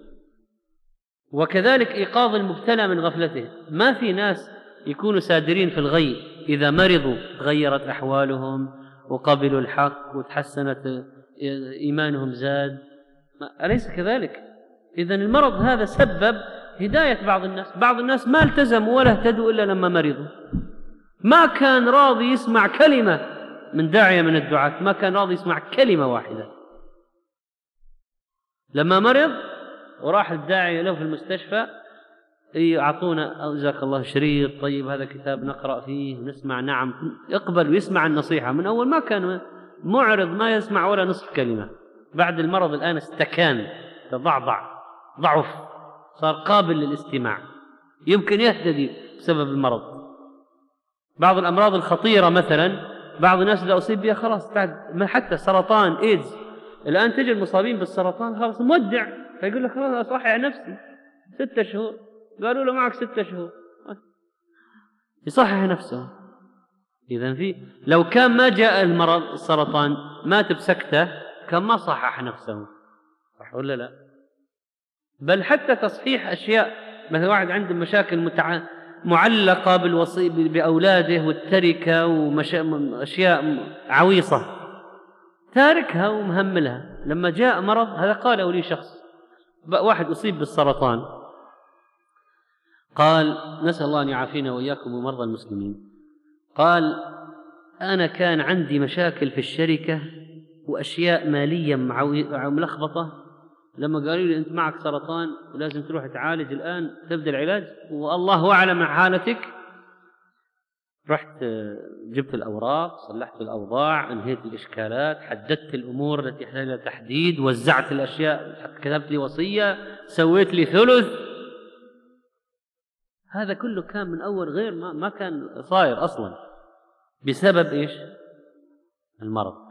B: وكذلك إيقاظ المبتلى من غفلته. ما في ناس يكونوا سادرين في الغي، إذا مرضوا تغيرت أحوالهم وقبلوا الحق وتحسنت إيمانهم زاد، أليس كذلك؟ إذن المرض هذا سبب هداية بعض الناس. بعض الناس ما التزموا ولا اهتدوا إلا لما مرضوا، ما كان راضي يسمع كلمة من داعية من الدعاة، ما كان راضي يسمع كلمة واحدة. لما مرض وراح الداعية له في المستشفى إيه أعطونا جزاك الله شريط، طيب هذا كتاب نقرأ فيه ونسمع، نعم، اقبل ويسمع النصيحة. من أول ما كان معرض ما يسمع ولا نصف كلمة، بعد المرض الآن استكان، تضعضع، ضعف، صار قابل للاستماع، يمكن يهتدي بسبب المرض. بعض الأمراض الخطيرة مثلا بعض الناس إذا أصيب بها خلاص بعد ما، حتى سرطان إيدز الآن تجي المصابين بالسرطان خلاص مودع، فيقول لك خلاص أصحي نفسي ستة شهور، قالوا له معك ستة شهور يصحح نفسه. إذن في لو كان ما جاء المرض السرطان مات بسكتة كان ما صحح نفسه، صح ولا لا؟ بل حتى تصحيح أشياء، مثل واحد عنده مشاكل متع... معلقة بالوصي بأولاده والتركة وأشياء عويصة تاركها ومهملها، لما جاء مرض، هذا قاله لي شخص، واحد أصيب بالسرطان قال نسأل الله أن يعافينا وإياكم ومرضى المسلمين، قال أنا كان عندي مشاكل في الشركة وأشياء مالية ملخبطة، لما قالوا لي أنت معك سرطان ولازم تروح تعالج الآن تبدأ العلاج والله أعلم عن حالتك، رحت جبت الأوراق، صلحت الأوضاع، انهيت الإشكالات، حددت الأمور التي تحتاج إلى تحديد، وزعت الأشياء، كتبت لي وصية، سويت لي ثلث. هذا كله كان من أول غير ما, ما كان صاير أصلا، بسبب إيش؟ المرض.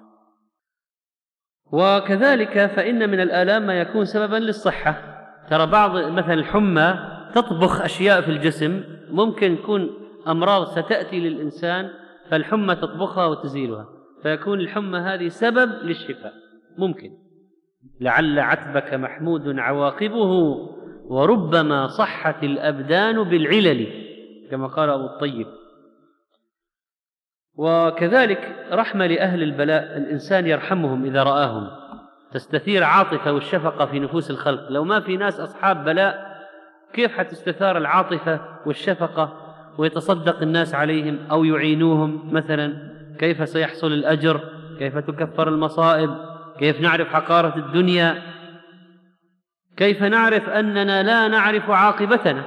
B: وكذلك فإن من الآلام ما يكون سببا للصحة. ترى بعض مثلا الحمى تطبخ أشياء في الجسم، ممكن يكون أمراض ستأتي للإنسان فالحمى تطبخها وتزيلها، فيكون الحمى هذه سبب للشفاء. ممكن لعل عتبك محمود عواقبه وربما صحت الأبدان بالعلل، كما قال أبو الطيب. وكذلك رحمة لأهل البلاء، الإنسان يرحمهم إذا رآهم، تستثير عاطفة والشفقة في نفوس الخلق. لو ما في ناس أصحاب بلاء كيف حتستثار العاطفة والشفقة ويتصدق الناس عليهم أو يعينوهم مثلا؟ كيف سيحصل الأجر؟ كيف تكفر المصائب؟ كيف نعرف حقارة الدنيا؟ كيف نعرف أننا لا نعرف عاقبتنا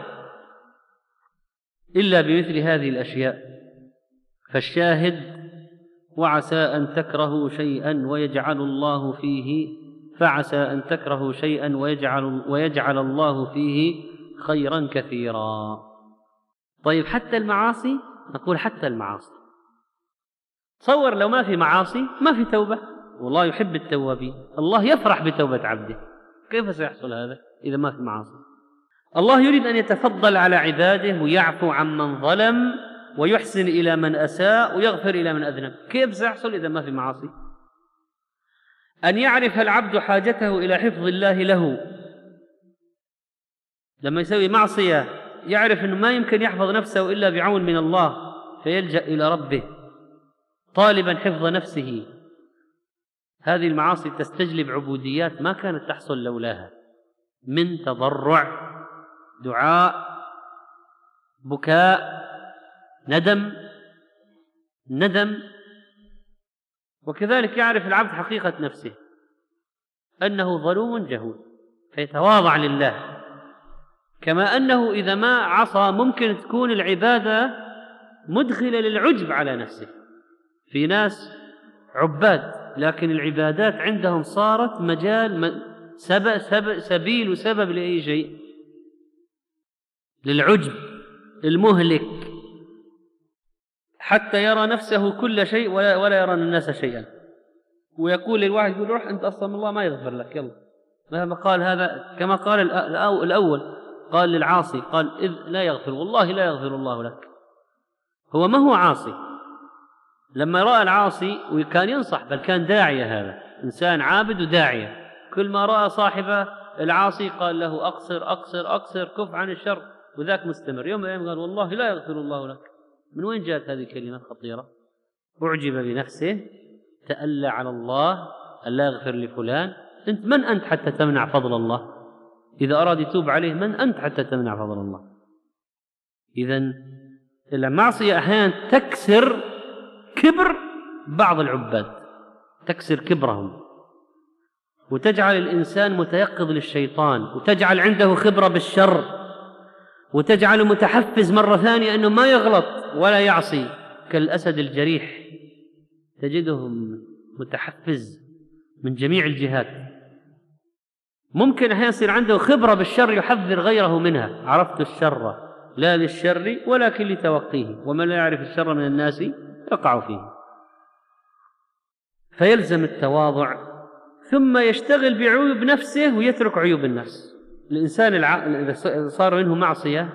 B: إلا بمثل هذه الأشياء؟ فالشاهد وعسى أن تكرهوا شيئا ويجعل الله فيه فعسى أن تكرهوا شيئا ويجعل, ويجعل الله فيه خيرا كثيرا. طيب حتى المعاصي، نقول حتى المعاصي، تصور لو ما في معاصي ما في توبة، والله يحب التوابين، الله يفرح بتوبة عبده، كيف سيحصل هذا إذا ما في معاصي؟ الله يريد أن يتفضل على عباده ويعفو عمن ظلم ويحسن إلى من أساء ويغفر إلى من أذنب، كيف سيحصل إذا ما في معاصي؟ أن يعرف العبد حاجته إلى حفظ الله له، لما يسوي معصية يعرف أنه ما يمكن يحفظ نفسه إلا بعون من الله، فيلجأ إلى ربه طالبا حفظ نفسه. هذه المعاصي تستجلب عبوديات ما كانت تحصل لولاها، من تضرع، دعاء، بكاء، ندم ندم وكذلك يعرف العبد حقيقة نفسه أنه ظلوم جهول فيتواضع لله، كما أنه إذا ما عصى ممكن تكون العبادة مدخلة للعجب على نفسه. في ناس عباد لكن العبادات عندهم صارت مجال سبب سبب سبيل وسبب لأي شيء، للعجب المهلك، حتى يرى نفسه كل شيء ولا, ولا يرى الناس شيئا، ويقول للواحد يقول روح أنت أصلا الله ما يغفر لك، يلا. مهما قال هذا كما قال الأول، قال للعاصي قال إذ لا يغفر، والله لا يغفر الله لك. هو ما هو عاصي، لما رأى العاصي وكان ينصح، بل كان داعية، هذا إنسان عابد وداعية، كل ما رأى صاحبه العاصي قال له أقصر أقصر أقصر، كف عن الشر، وذاك مستمر. يوم الأيام قال والله لا يغفر الله لك. من وين جاءت هذه الكلمات الخطيرة؟ أعجب بنفسه، تألى على الله ألا يغفر لفلان. أنت من أنت حتى تمنع فضل الله؟ إذا أراد يتوب عليه من أنت حتى تمنع فضل الله؟ إذن المعصية أحيانا تكسر كبر بعض العباد، تكسر كبرهم وتجعل الإنسان متيقظ للشيطان وتجعل عنده خبرة بالشر وتجعله متحفز مرة ثانية أنه ما يغلط ولا يعصي، كالأسد الجريح تجده متحفز من جميع الجهات. ممكن أحيانا يصير عنده خبرة بالشر يحذر غيره منها، عرفت الشر لا للشر ولكن لتوقيه، ومن لا يعرف الشر من الناس يقع فيه. فيلزم التواضع، ثم يشتغل بعيوب نفسه ويترك عيوب الناس. الإنسان العاقل إذا صار منه معصية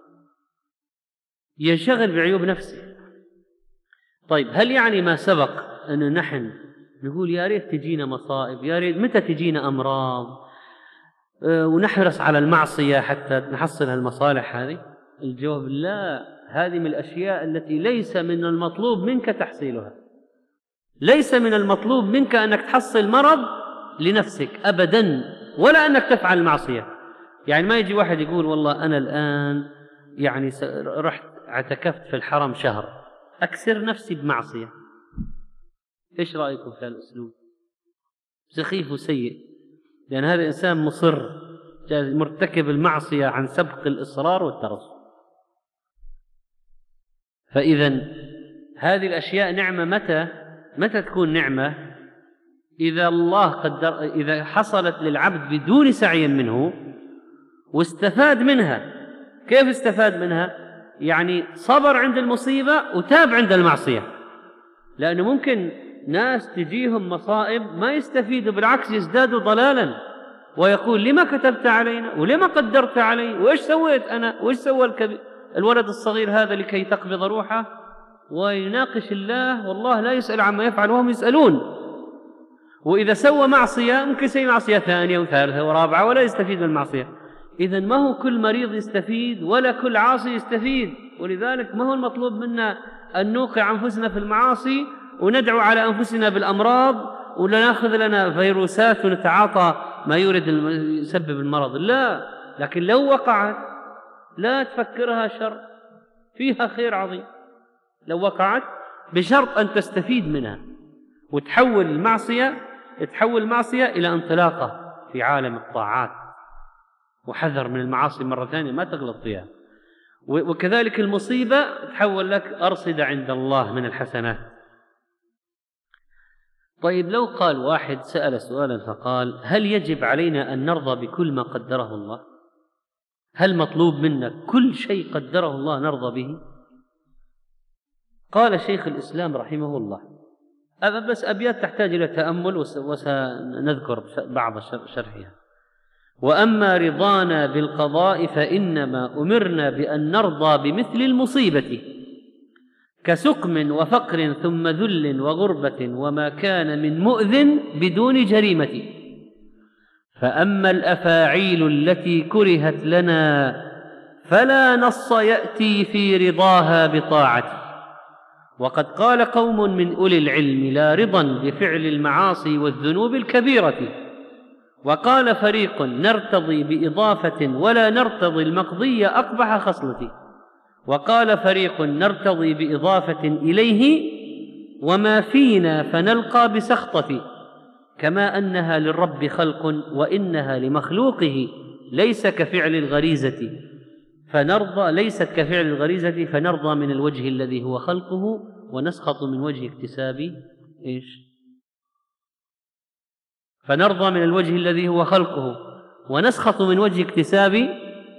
B: ينشغل بعيوب نفسه. طيب هل يعني ما سبق أن نحن نقول يا ريت تجينا مصائب، يا ريت متى تجينا أمراض، أه ونحرص على المعصية حتى نحصل هالمصالح هذه؟ الجواب لا، هذه من الأشياء التي ليس من المطلوب منك تحصيلها. ليس من المطلوب منك أنك تحصل مرض لنفسك أبدا، ولا أنك تفعل معصية. يعني ما يجي واحد يقول والله أنا الآن يعني رحت اعتكفت في الحرم شهر، أكسر نفسي بمعصية. إيش رأيكم في هذا الأسلوب؟ سخيف وسيء، لأن هذا الإنسان مصر مرتكب المعصية عن سبق الإصرار والترصد. فإذا هذه الأشياء نعمة. متى متى تكون نعمة؟ إذا الله قدر، إذا حصلت للعبد بدون سعي منه واستفاد منها. كيف استفاد منها؟ يعني صبر عند المصيبة وتاب عند المعصية. لأنه ممكن ناس تجيهم مصائب ما يستفيدوا، بالعكس يزدادوا ضلالا، ويقول لما كتبت علينا ولما قدرت علي، وإيش سويت أنا، وإيش سوى الكبير الولد الصغير هذا لكي تقبض روحه، ويناقش الله والله لا يسأل عما يفعل وهم يسألون. وإذا سوى معصية ممكن يسوي معصية ثانية وثالثة ورابعة ولا يستفيد من المعصية. إذن ما هو كل مريض يستفيد ولا كل عاصي يستفيد. ولذلك ما هو المطلوب منا أن نوقع أنفسنا في المعاصي وندعو على أنفسنا بالأمراض، ولا نأخذ لنا فيروسات ونتعاطى ما يورد يسبب المرض. لا، لكن لو وقعت لا تفكرها شر، فيها خير عظيم. لو وقعت بشرط أن تستفيد منها وتحول المعصية تحول المعصية إلى انطلاقة في عالم الطاعات، وحذر من المعاصي مرة ثانية ما تغلط فيها. وكذلك المصيبة تحول لك أرصدة عند الله من الحسنات. طيب لو قال واحد سأل سؤالا فقال هل يجب علينا أن نرضى بكل ما قدره الله؟ هل مطلوب منا كل شيء قدره الله نرضى به؟ قال شيخ الإسلام رحمه الله، بس أبيات تحتاج إلى تأمل وسنذكر بعض شرحها. وأما رضانا بالقضاء فإنما أمرنا بأن نرضى بمثل المصيبة، كسقم وفقر ثم ذل وغربة وما كان من مؤذ بدون جريمة. فأما الأفاعيل التي كرهت لنا فلا نص يأتي في رضاها بطاعته. وقد قال قوم من أولي العلم لا رضا بفعل المعاصي والذنوب الكبيرة، وقال فريق نرتضي بإضافة ولا نرتضي المقضي أقبح خصلتي، وقال فريق نرتضي بإضافة إليه وما فينا فنلقى بسخطة، كما أنها للرب خلق وإنها لمخلوقه ليس كفعل الغريزة فنرضى ليست كفعل الغريزة فنرضى من الوجه الذي هو خلقه ونسخط من وجه اكتساب إيش؟ فنرضى من الوجه الذي هو خلقه ونسخط من وجه اكتساب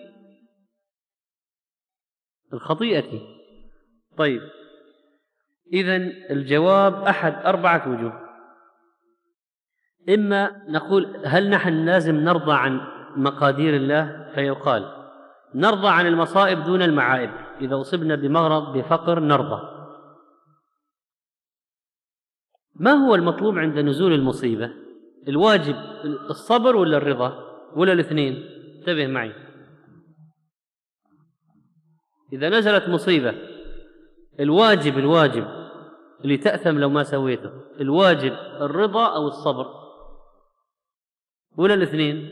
B: الخطيئة. طيب إذن الجواب أحد أربعة وجوه. إما نقول هل نحن لازم نرضى عن مقادير الله؟ فيقال نرضى عن المصائب دون المعائب، إذا أصبنا بمرض بفقر نرضى. ما هو المطلوب عند نزول المصيبة؟ الواجب الصبر ولا الرضا ولا الاثنين؟ انتبه معي. إذا نزلت مصيبة الواجب الواجب اللي تأثم لو ما سويته، الواجب الرضا أو الصبر ولا الاثنين؟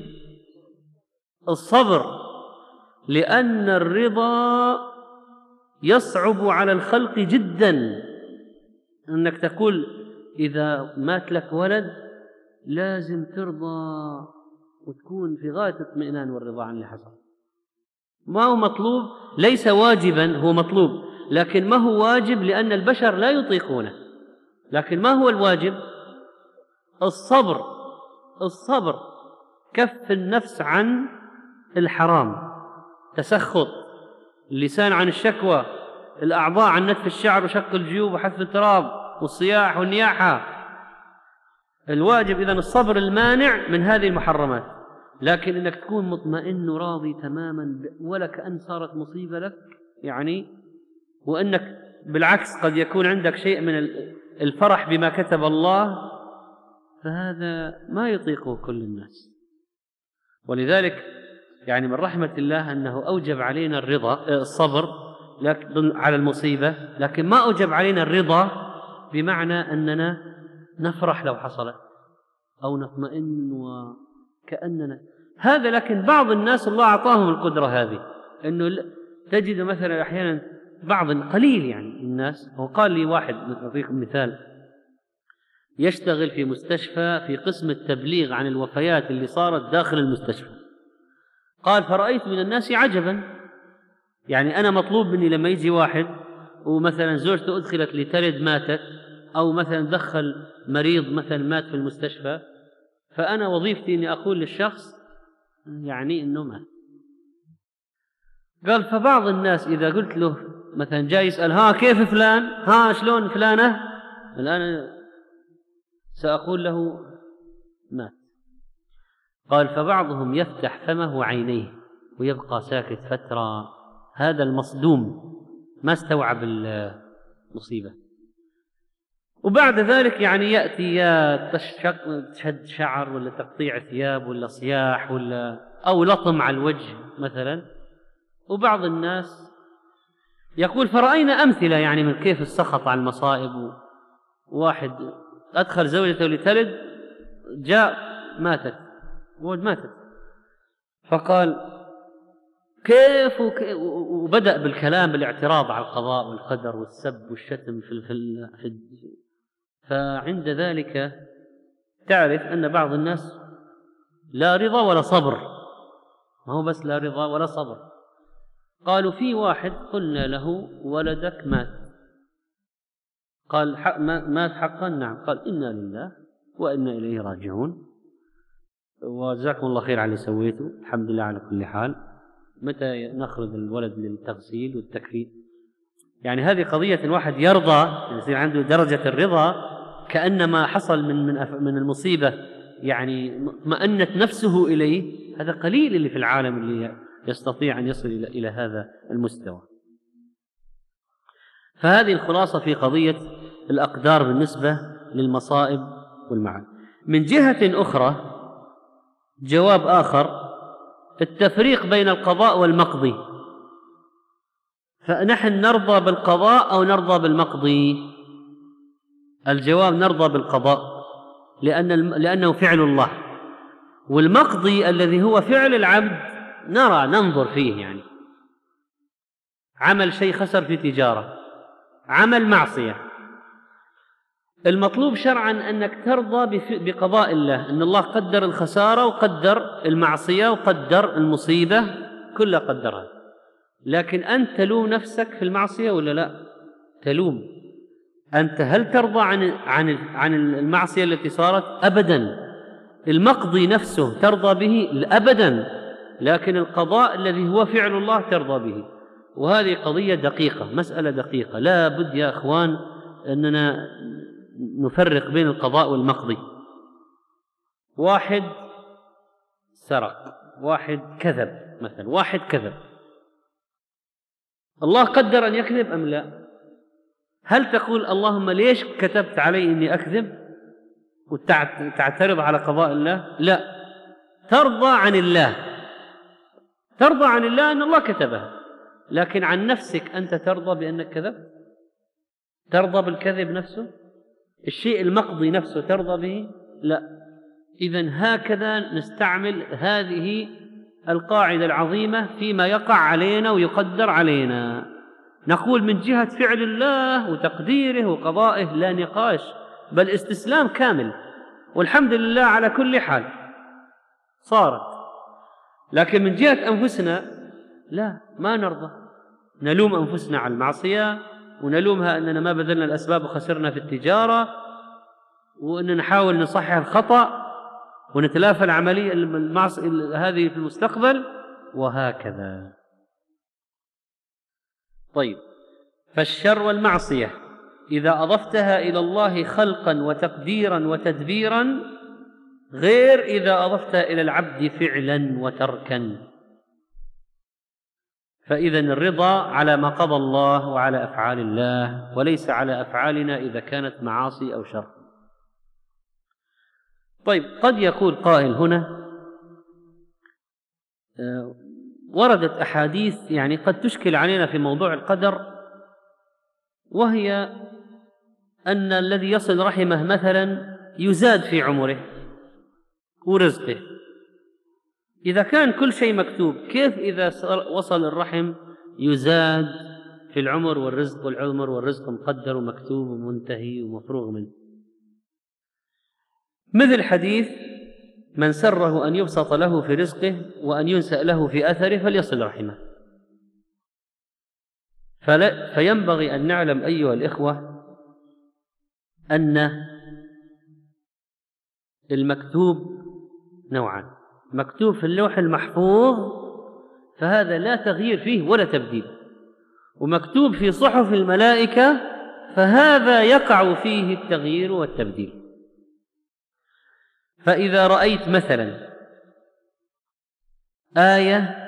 B: الصبر، لأن الرضا يصعب على الخلق جدا. أنك تقول إذا مات لك ولد لازم ترضى وتكون في غاية الاطمئنان والرضا عن اللي حصل، ما هو مطلوب، ليس واجبا، هو مطلوب، لكن ما هو واجب لأن البشر لا يطيقونه. لكن ما هو الواجب؟ الصبر، الصبر، كف النفس عن الحرام، تسخط اللسان عن الشكوى، الأعضاء عن نتف الشعر وشق الجيوب وحث التراب والصياح والنياحة. الواجب إذن الصبر المانع من هذه المحرمات، لكن إنك تكون مطمئن وراضي تماما ولا كأن صارت مصيبة لك يعني، وأنك بالعكس قد يكون عندك شيء من الفرح بما كتب الله، فهذا ما يطيقه كل الناس. ولذلك يعني من رحمة الله أنه أوجب علينا الرضا، الصبر على المصيبة، لكن ما أوجب علينا الرضا بمعنى أننا نفرح لو حصلت أو نطمئن وكأننا هذا. لكن بعض الناس الله أعطاهم القدرة هذه، أنه تجد مثلا أحيانا بعض قليل يعني الناس. وقال لي واحد، أعطيكم مثال، يشتغل في مستشفى في قسم التبليغ عن الوفيات اللي صارت داخل المستشفى. قال فرأيت من الناس عجبا، يعني أنا مطلوب مني لما يجي واحد ومثلا زوجته أدخلت لتلد ماتت، أو مثلا دخل مريض مثلا مات في المستشفى، فأنا وظيفتي أني أقول للشخص يعني أنه مات. قال فبعض الناس إذا قلت له مثلا جاي يسأل ها كيف فلان، ها شلون فلانة، الآن سأقول له مات. قال فبعضهم يفتح فمه وعينيه ويبقى ساكت فترة، هذا المصدوم ما استوعب المصيبة. وبعد ذلك يعني يأتي يا تشد شعر ولا تقطيع ثياب ولا صياح ولا أو لطم على الوجه مثلا. وبعض الناس يقول فرأينا أمثلة يعني من كيف السخط على المصائب. واحد أدخل زوجته لتلد، جاء ماتت ماتت فقال كيف، وبدأ بالكلام بالاعتراض على القضاء والقدر والسب والشتم في في فعند ذلك تعرف أن بعض الناس لا رضا ولا صبر، ما هو بس لا رضا ولا صبر. قالوا في واحد قلنا له ولدك مات، قال مات حقا؟ نعم. قال إنا لله وإنا إليه راجعون، وجزاكم الله خير على اللي سويته، الحمد لله على كل حال، متى نخرج الولد للتغسيل والتكفين؟ يعني هذه قضية الواحد يرضى، يصير عنده درجة الرضا كأنما حصل من من من المصيبة يعني مأنت نفسه إليه. هذا قليل اللي في العالم اللي يستطيع أن يصل إلى إلى هذا المستوى. فهذه الخلاصة في قضية الأقدار بالنسبة للمصائب والمعاني. من جهة أخرى جواب آخر، التفريق بين القضاء والمقضي. فنحن نرضى بالقضاء أو نرضى بالمقضي؟ الجواب نرضى بالقضاء، لأن لأنه فعل الله. والمقضي الذي هو فعل العبد نرى ننظر فيه، يعني عمل شيء خسر في تجارة، عمل معصية. المطلوب شرعا أنك ترضى بقضاء الله، أن الله قدر الخسارة وقدر المعصية وقدر المصيبة كلها قدرها. لكن أنت تلوم نفسك في المعصية ولا لا؟ تلوم أنت. هل ترضى عن عن عن المعصية التي صارت؟ أبدا. المقضي نفسه ترضى به؟ أبدا. لكن القضاء الذي هو فعل الله ترضى به. وهذه قضية دقيقة، مسألة دقيقة، لا بد يا أخوان أننا نفرق بين القضاء والمقضي. واحد سرق، واحد كذب مثلا، واحد كذب، الله قدر أن يكذب أم لا؟ هل تقول اللهم ليش كتبت علي إني أكذب وتعترض على قضاء الله؟ لا، ترضى عن الله، ترضى عن الله أن الله كتبها. لكن عن نفسك أنت ترضى بأنك كذبت؟ ترضى بالكذب نفسه؟ الشيء المقضي نفسه ترضى به؟ لا. إذن هكذا نستعمل هذه القاعدة العظيمة فيما يقع علينا ويقدر علينا. نقول من جهة فعل الله وتقديره وقضائه لا نقاش، بل استسلام كامل، والحمد لله على كل حال صارت. لكن من جهة أنفسنا لا، ما نرضى، نلوم أنفسنا على المعصية، ونلومها أننا ما بذلنا الأسباب وخسرنا في التجارة، وأننا نحاول نصحح الخطأ ونتلافى العملية المعصية هذه في المستقبل، وهكذا. طيب، فالشر والمعصية إذا أضفتها إلى الله خلقا وتقديرا وتدبيرا غير إذا أضفتها إلى العبد فعلا وتركا. فإذا الرضا على ما قضى الله وعلى أفعال الله، وليس على أفعالنا إذا كانت معاصي أو شر. طيب، قد يقول قائل هنا وردت أحاديث يعني قد تشكل علينا في موضوع القدر، وهي أن الذي يصل رحمه مثلا يزاد في عمره ورزقه. إذا كان كل شيء مكتوب، كيف إذا وصل الرحم يزاد في العمر والرزق، والعمر والرزق مقدر ومكتوب ومنتهي ومفروغ منه؟ مثل حديث من سره أن يبسط له في رزقه وأن ينسأ له في أثره فليصل رحمه. فينبغي أن نعلم أيها الإخوة أن المكتوب نوعان: مكتوب في اللوح المحفوظ فهذا لا تغيير فيه ولا تبديل، ومكتوب في صحف الملائكة فهذا يقع فيه التغيير والتبديل. فإذا رأيت مثلا آية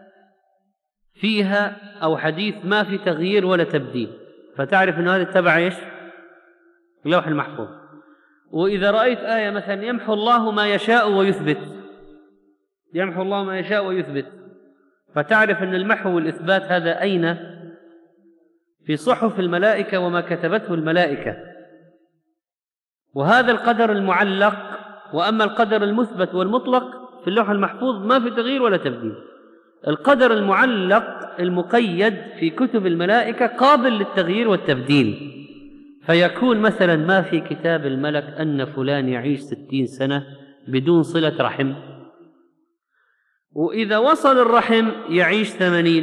B: فيها أو حديث ما في تغيير ولا تبديل، فتعرف أن هذا تبع إيش؟ اللوح المحفوظ. وإذا رأيت آية مثلا يمحو الله ما يشاء ويثبت، يمحو الله ما يشاء ويثبت، فتعرف أن المحو والإثبات هذا أين؟ في صحف الملائكة وما كتبته الملائكة. وهذا القدر المعلق. وأما القدر المثبت والمطلق في اللوح المحفوظ ما في تغيير ولا تبديل. القدر المعلق المقيد في كتب الملائكة قابل للتغيير والتبديل، فيكون مثلا ما في كتاب الملك أن فلان يعيش ستين سنة بدون صلة رحم، وإذا وصل الرحم يعيش ثمانين.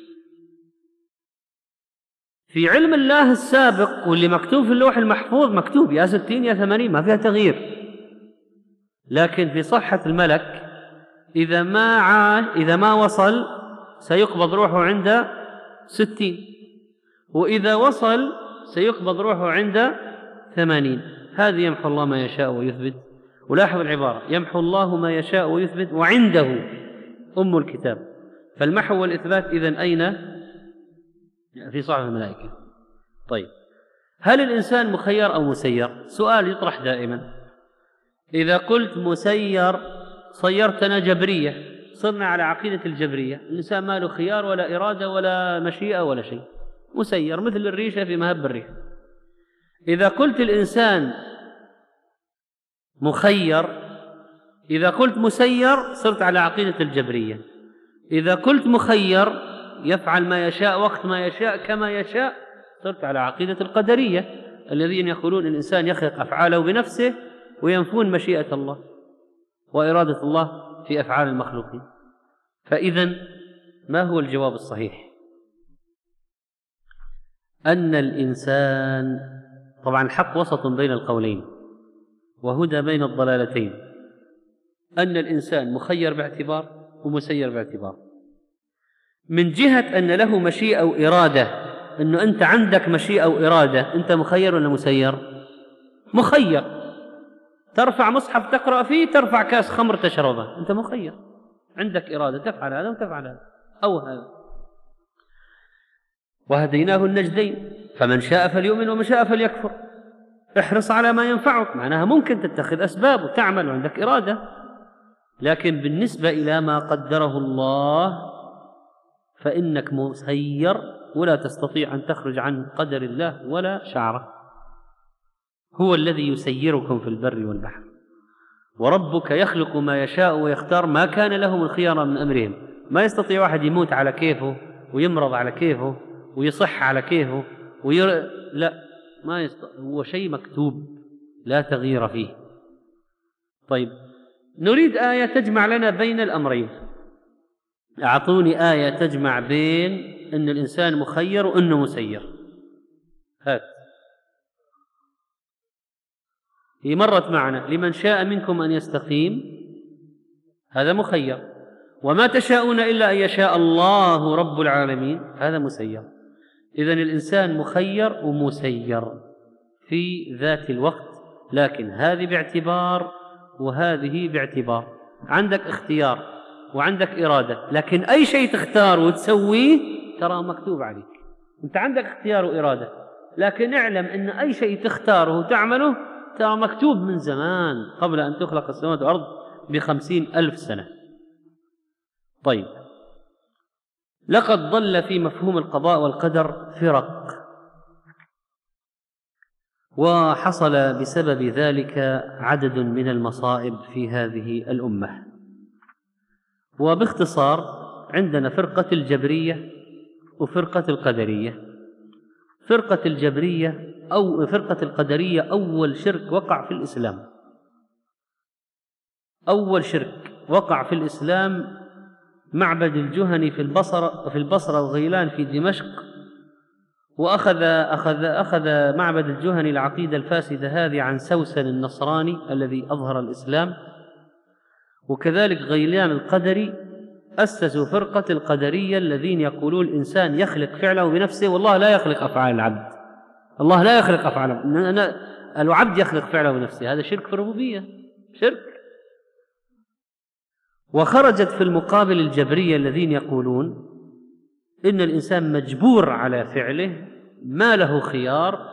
B: في علم الله السابق واللي مكتوب في اللوح المحفوظ مكتوب يا ستين يا ثمانين، ما فيها تغيير. لكن في صحة الملك إذا ما عاش، إذا ما وصل سيقبض روحه عند ستين، وإذا وصل سيقبض روحه عند ثمانين. هذه يمحو الله ما يشاء ويثبت. ولاحظ العبارة: يمحو الله ما يشاء ويثبت وعنده أم الكتاب. فالمحو والإثبات إذن أين؟ في صحف الملائكة. طيب، هل الإنسان مخير أو مسير؟ سؤال يطرح دائما. إذا قلت مسير صيرتنا جبرية، صرنا على عقيدة الجبرية، الإنسان ما له خيار ولا إرادة ولا مشيئة ولا شيء، مسير مثل الريشة في مهب الريح. إذا قلت الإنسان مخير، إذا قلت مسير صرت على عقيدة الجبرية. إذا قلت مخير يفعل ما يشاء وقت ما يشاء كما يشاء، صرت على عقيدة القدرية الذين يقولون الإنسان يخلق أفعاله بنفسه وينفون مشيئة الله وإرادة الله في أفعال المخلوقين. فإذن ما هو الجواب الصحيح؟ أن الإنسان، طبعا الحق وسط بين القولين وهدى بين الضلالتين، أن الإنسان مخير باعتبار ومسير باعتبار. من جهة أن له مشيئة وإرادة، أنه أنت عندك مشيئة وإرادة، أنت مخير ولا مسير؟ مخير. ترفع مصحف تقرأ فيه، ترفع كاس خمر تشربه، أنت مخير، عندك إرادة تفعل هذا وتفعل هذا أو هذا. وهديناه النجدين فمن شاء فليؤمن ومن شاء فليكفر. احرص على ما ينفعك، معناها ممكن تتخذ أسباب وتعمل وعندك إرادة، لكن بالنسبة إلى ما قدره الله فإنك مسير ولا تستطيع أن تخرج عن قدر الله ولا شعره. هو الذي يسيركم في البر والبحر، وربك يخلق ما يشاء ويختار ما كان لهم الخيار من أمرهم. ما يستطيع واحد يموت على كيفه ويمرض على كيفه ويصح على كيفه وير... لا، ما يستطيع. هو شيء مكتوب لا تغيير فيه. طيب، نريد آية تجمع لنا بين الأمرين. أعطوني آية تجمع بين أن الإنسان مخير وأنه مسير. هات، هي مرت معنا: لمن شاء منكم أن يستقيم، هذا مخير. وما تشاءون إلا أن يشاء الله رب العالمين، هذا مسير. إذن الإنسان مخير ومسير في ذات الوقت، لكن هذه باعتبار وهذه باعتبار. عندك اختيار وعندك إرادة، لكن أي شيء تختار وتسويه ترى مكتوب عليك. أنت عندك اختيار وإرادة، لكن اعلم أن أي شيء تختاره وتعمله ترى مكتوب من زمان قبل أن تخلق السماوات والأرض بخمسين ألف سنة. طيب، لقد ضل في مفهوم القضاء والقدر فرق، وحصل بسبب ذلك عدد من المصائب في هذه الأمة. وباختصار عندنا فرقة الجبرية وفرقة القدرية. فرقة الجبرية أو فرقة القدرية أول شرك وقع في الإسلام. أول شرك وقع في الإسلام معبد الجهني في البصرة في البصرة وغيلان في دمشق. وأخذ أخذ أخذ معبد الجهني العقيدة الفاسدة هذه عن سوسن النصراني الذي أظهر الإسلام. وكذلك غيلان القدري أسسوا فرقة القدرية الذين يقولون الإنسان يخلق فعله بنفسه، والله لا يخلق أفعال العبد. الله لا يخلق أفعاله، العبد يخلق فعله بنفسه. هذا شرك في الربوبية، شرك. وخرجت في المقابل الجبرية الذين يقولون إن الإنسان مجبور على فعله، ما له خيار.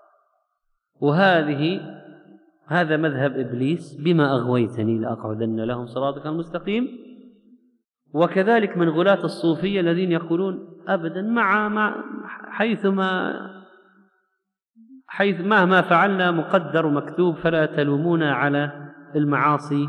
B: وهذه هذا مذهب إبليس: بما أغويتني لأقعدن لهم صراطك المستقيم. وكذلك من غلاة الصوفية الذين يقولون أبدا مع, مع حيثما حيث مهما فعلنا مقدر ومكتوب، فلا تلومونا على المعاصي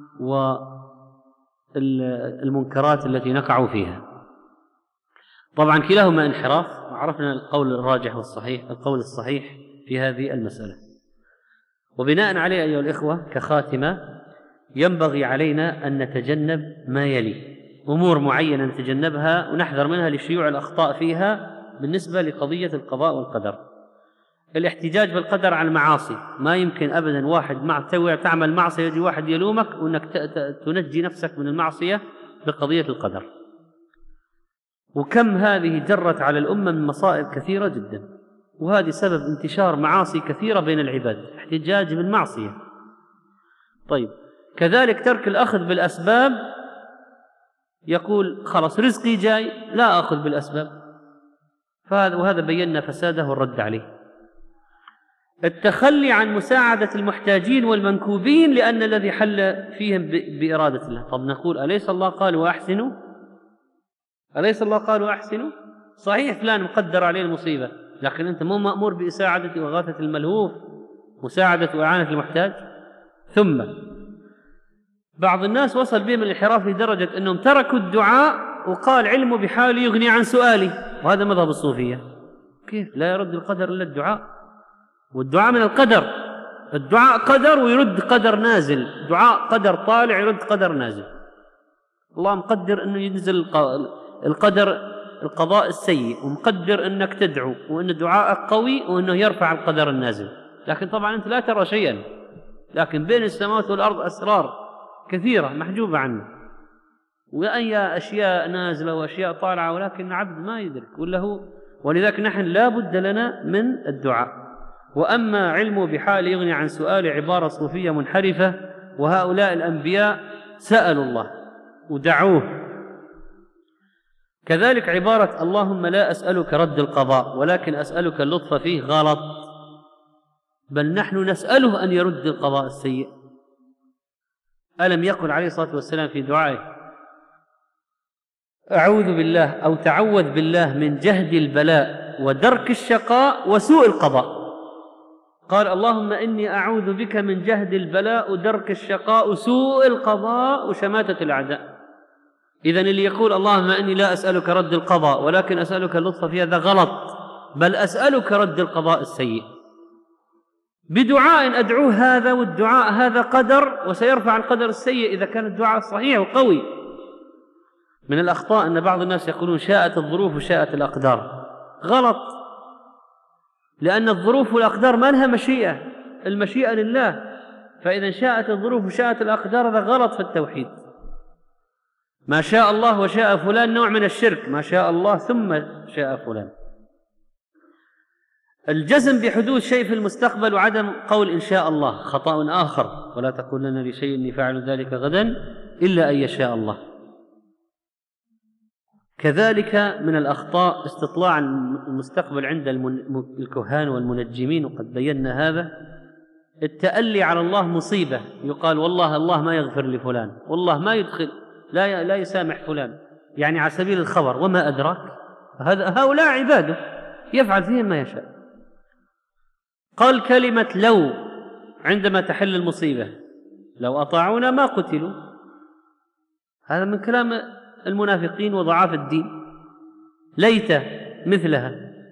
B: والمنكرات التي نقع فيها. طبعا كلاهما انحراف، وعرفنا القول الراجح والصحيح القول الصحيح في هذه المسألة. وبناء عليه أيها الإخوة، كخاتمة ينبغي علينا أن نتجنب ما يلي: أمور معينة نتجنبها ونحذر منها لشيوع الأخطاء فيها بالنسبة لقضية القضاء والقدر. الاحتجاج بالقدر على المعاصي، ما يمكن أبدا واحد مع تعمل معصية يجي واحد يلومك وأنك تنجي نفسك من المعصية بقضية القدر. وكم هذه جرت على الأمة من مصائب كثيرة جدا، وهذه سبب انتشار معاصي كثيرة بين العباد، احتجاج بالمعصية. طيب، كذلك ترك الأخذ بالأسباب، يقول خلاص رزقي جاي لا أخذ بالأسباب، فهذا وهذا بينا فساده والرد عليه. التخلي عن مساعدة المحتاجين والمنكوبين لأن الذي حل فيهم بإرادة الله. طب نقول أليس الله قال وأحسنوا؟ أليس الله قال وأحسنوا؟ صحيح فلان مقدر عليه المصيبة، لكن أنت مو مأمور بإساعدة وإغاثة الملهوف، مساعدة وإعانة المحتاج. ثم بعض الناس وصل بهم الانحراف لدرجة أنهم تركوا الدعاء وقال علمه بحاله يغني عن سؤالي، وهذا مذهب الصوفية. كيف لا يرد القدر إلا الدعاء؟ والدعاء من القدر، الدعاء قدر ويرد قدر نازل، دعاء قدر طالع يرد قدر نازل. الله مقدر أنه ينزل القدر القضاء السيء، ومقدر أنك تدعو وأن دعاءك قوي وأنه يرفع القدر النازل. لكن طبعا أنت لا ترى شيئا، لكن بين السماوات والأرض أسرار كثيرة محجوبة عنه، وأي أشياء نازلة وأشياء طالعة، ولكن عبد ما يدرك ولا هو. ولذلك نحن لا بد لنا من الدعاء. وأما علمه بحال يغني عن سؤال عبارة صوفية منحرفة، وهؤلاء الأنبياء سألوا الله ودعوه. كذلك عبارة اللهم لا أسألك رد القضاء ولكن أسألك اللطف فيه غلط، بل نحن نسأله أن يرد القضاء السيء. ألم يقل عليه الصلاة والسلام في دعائه أعوذ بالله أو تعوذ بالله من جهد البلاء ودرك الشقاء وسوء القضاء؟ قال اللهم إني أعوذ بك من جهد البلاء ودرك الشقاء وسوء القضاء وشماتة الأعداء. إذن اللي يقول اللهم إني لا أسألك رد القضاء ولكن أسألك اللطف في هذا غلط، بل أسألك رد القضاء السيء بدعاء أدعوه هذا، والدعاء هذا قدر وسيرفع القدر السيء إذا كان الدعاء صحيح وقوي. من الأخطاء أن بعض الناس يقولون شاءت الظروف وشاءت الأقدار. غلط، لأن الظروف والأقدار ما لها مشيئة، المشيئة لله. فإذا شاءت الظروف وشاءت الأقدار هذا غلط في التوحيد. ما شاء الله وشاء فلان نوع من الشرك، ما شاء الله ثم شاء فلان. الجزم بحدوث شيء في المستقبل وعدم قول إن شاء الله خطأ آخر، ولا تقولن لشيء إني فاعل ذلك غدا إلا أن يشاء الله. كذلك من الأخطاء استطلاع المستقبل عند الكهان والمنجمين، وقد بينا هذا. التألي على الله مصيبة، يقال والله الله ما يغفر لفلان، والله ما يدخل لا لا يسامح فلان، يعني على سبيل الخبر، وما أدراك. هذا هؤلاء عباده يفعل فيهم ما يشاء. قال كلمة لو عندما تحل المصيبة، لو أطاعونا ما قتلوا، هذا من كلام المنافقين وضعاف الدين. ليت مثلها.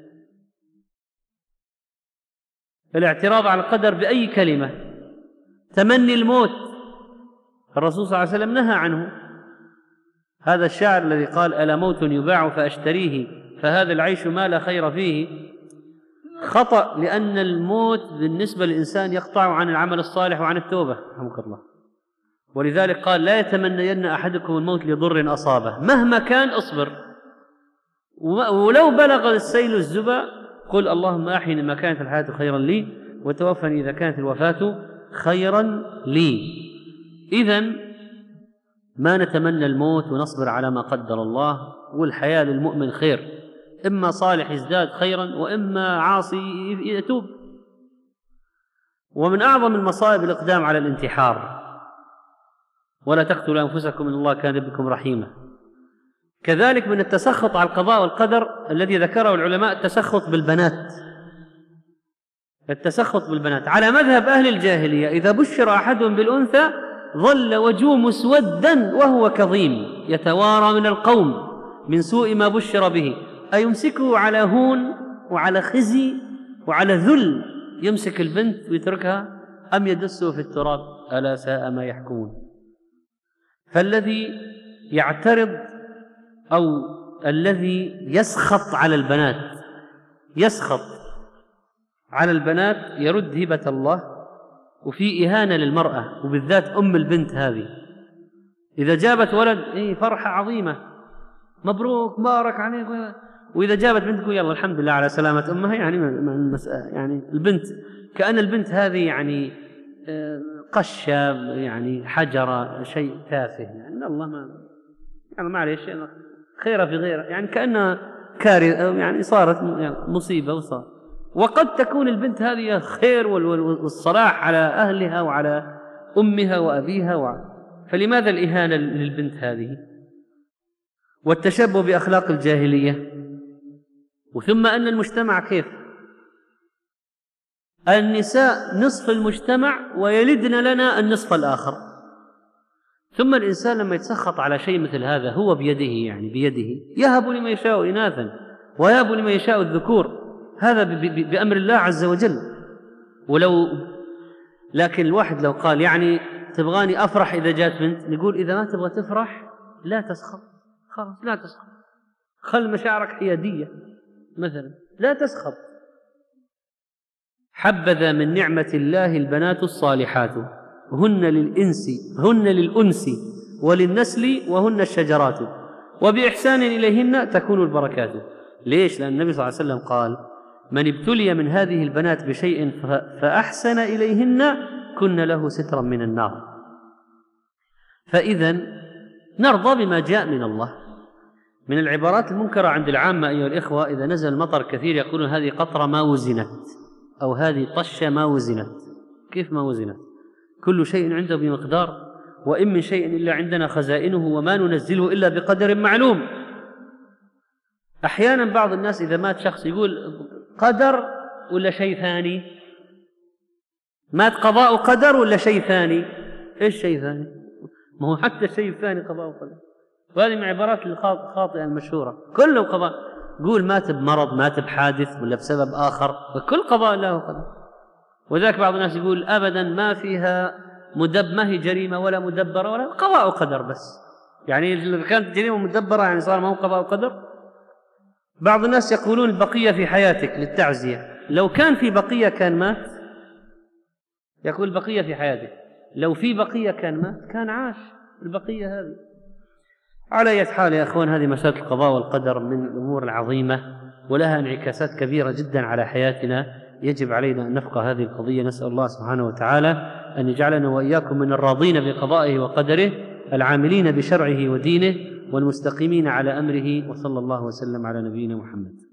B: الاعتراض على القدر بأي كلمة. تمني الموت، الرسول صلى الله عليه وسلم نهى عنه. هذا الشاعر الذي قال ألا موت يباع فأشتريه فهذا العيش ما لا خير فيه، خطأ، لأن الموت بالنسبة للإنسان يقطع عن العمل الصالح وعن التوبة رحمك الله. ولذلك قال لا يتمنين أحدكم الموت لضر أصابه، مهما كان اصبر، ولو بلغ السيل الزبا قل اللهم أحيني ما كانت الحياة خيرا لي وتوفني إذا كانت الوفاة خيرا لي. إذن ما نتمنى الموت ونصبر على ما قدر الله، والحياة للمؤمن خير، إما صالح يزداد خيرا وإما عاصي يتوب. ومن أعظم المصائب الإقدام على الانتحار، ولا تقتلوا أنفسكم إن الله كان بكم رحيما. كذلك من التسخط على القضاء والقدر الذي ذكره العلماء التسخط بالبنات. التسخط بالبنات على مذهب أهل الجاهلية، إذا بشر أحدهم بالأنثى ظل وجهه مسودا وهو كظيم يتوارى من القوم من سوء ما بشر به، أيمسكه على هون وعلى خزي وعلى ذل يمسك البنت ويتركها، أم يدسه في التراب؟ ألا ساء ما يحكمون. فالذي يعترض أو الذي يسخط على البنات يسخط على البنات يرد هبة الله، وفي إهانة للمرأة، وبالذات أم البنت هذه إذا جابت ولد إيه فرحة عظيمة، مبروك بارك عليك، وإذا جابت بنتك يلا الحمد لله على سلامة أمها، يعني يعني البنت كأن البنت هذه يعني قشة، يعني حجرة، شيء تافه، يعني الله ما يعني معليش خيرة في غيره، يعني كأنها كارثة، يعني صارت مصيبة وصار. وقد تكون البنت هذه خير والصلاح على أهلها وعلى أمها وأبيها وعلى. فلماذا الإهانة للبنت هذه والتشبه بأخلاق الجاهلية؟ وثم أن المجتمع كيف؟ النساء نصف المجتمع ويلدن لنا النصف الآخر. ثم الإنسان لما يتسخط على شيء مثل هذا هو بيده، يعني بيده يهب لمن يشاء إناثا ويهب لمن يشاء الذكور، هذا بأمر الله عز وجل. ولو لكن الواحد لو قال يعني تبغاني أفرح إذا جات بنت، نقول إذا ما تبغى تفرح لا تسخط، خلاص لا تسخط، خل مشاعرك حيادية مثلا، لا تسخط. حبذا من نعمة الله البنات الصالحات هن للإنس هن للأنس وللنسل وهن الشجرات وبإحسان إليهن تكون البركات. ليش؟ لأن النبي صلى الله عليه وسلم قال من ابتلي من هذه البنات بشيء فأحسن إليهن كن له سترا من النار. فإذا نرضى بما جاء من الله. من العبارات المنكرة عند العامة أيها الإخوة، إذا نزل المطر كثير يقولون هذه قطرة ما وزنت، أو هذه طشة ما وزنت. كيف ما وزنت؟ كل شيء عنده بمقدار، وإن من شيء إلا عندنا خزائنه وما ننزله إلا بقدر معلوم. أحيانا بعض الناس إذا مات شخص يقول قدر ولا شيء ثاني، مات قضاء قدر ولا شيء ثاني. إيش شيء ثاني؟ ما هو حتى الشيء الثاني قضاء وقدر. وهذه من العبارات الخاطئة المشهورة، كله قضاء. قول مات بمرض، مات بحادث ولا بسبب آخر، وكل قضاء له قدر. وذاك بعض الناس يقول أبدا ما فيها مدب، ما هي جريمة ولا مدبرة ولا قضاء وقدر بس. يعني إذا كانت جريمة مدبرة يعني صار ما هو قضاء وقدر. بعض الناس يقولون البقية في حياتك للتعزية، لو كان في بقية كان مات، يقول البقية في حياتك، لو في بقية كان مات كان عاش البقية هذه. على أي حال يا أخوان، هذه مسألة القضاء والقدر من الأمور العظيمة ولها انعكاسات كبيرة جدا على حياتنا، يجب علينا أن نفقه هذه القضية. نسأل الله سبحانه وتعالى أن يجعلنا وإياكم من الراضين بقضائه وقدره، العاملين بشرعه ودينه، والمستقيمين على أمره. وصلى الله وسلم على نبينا محمد.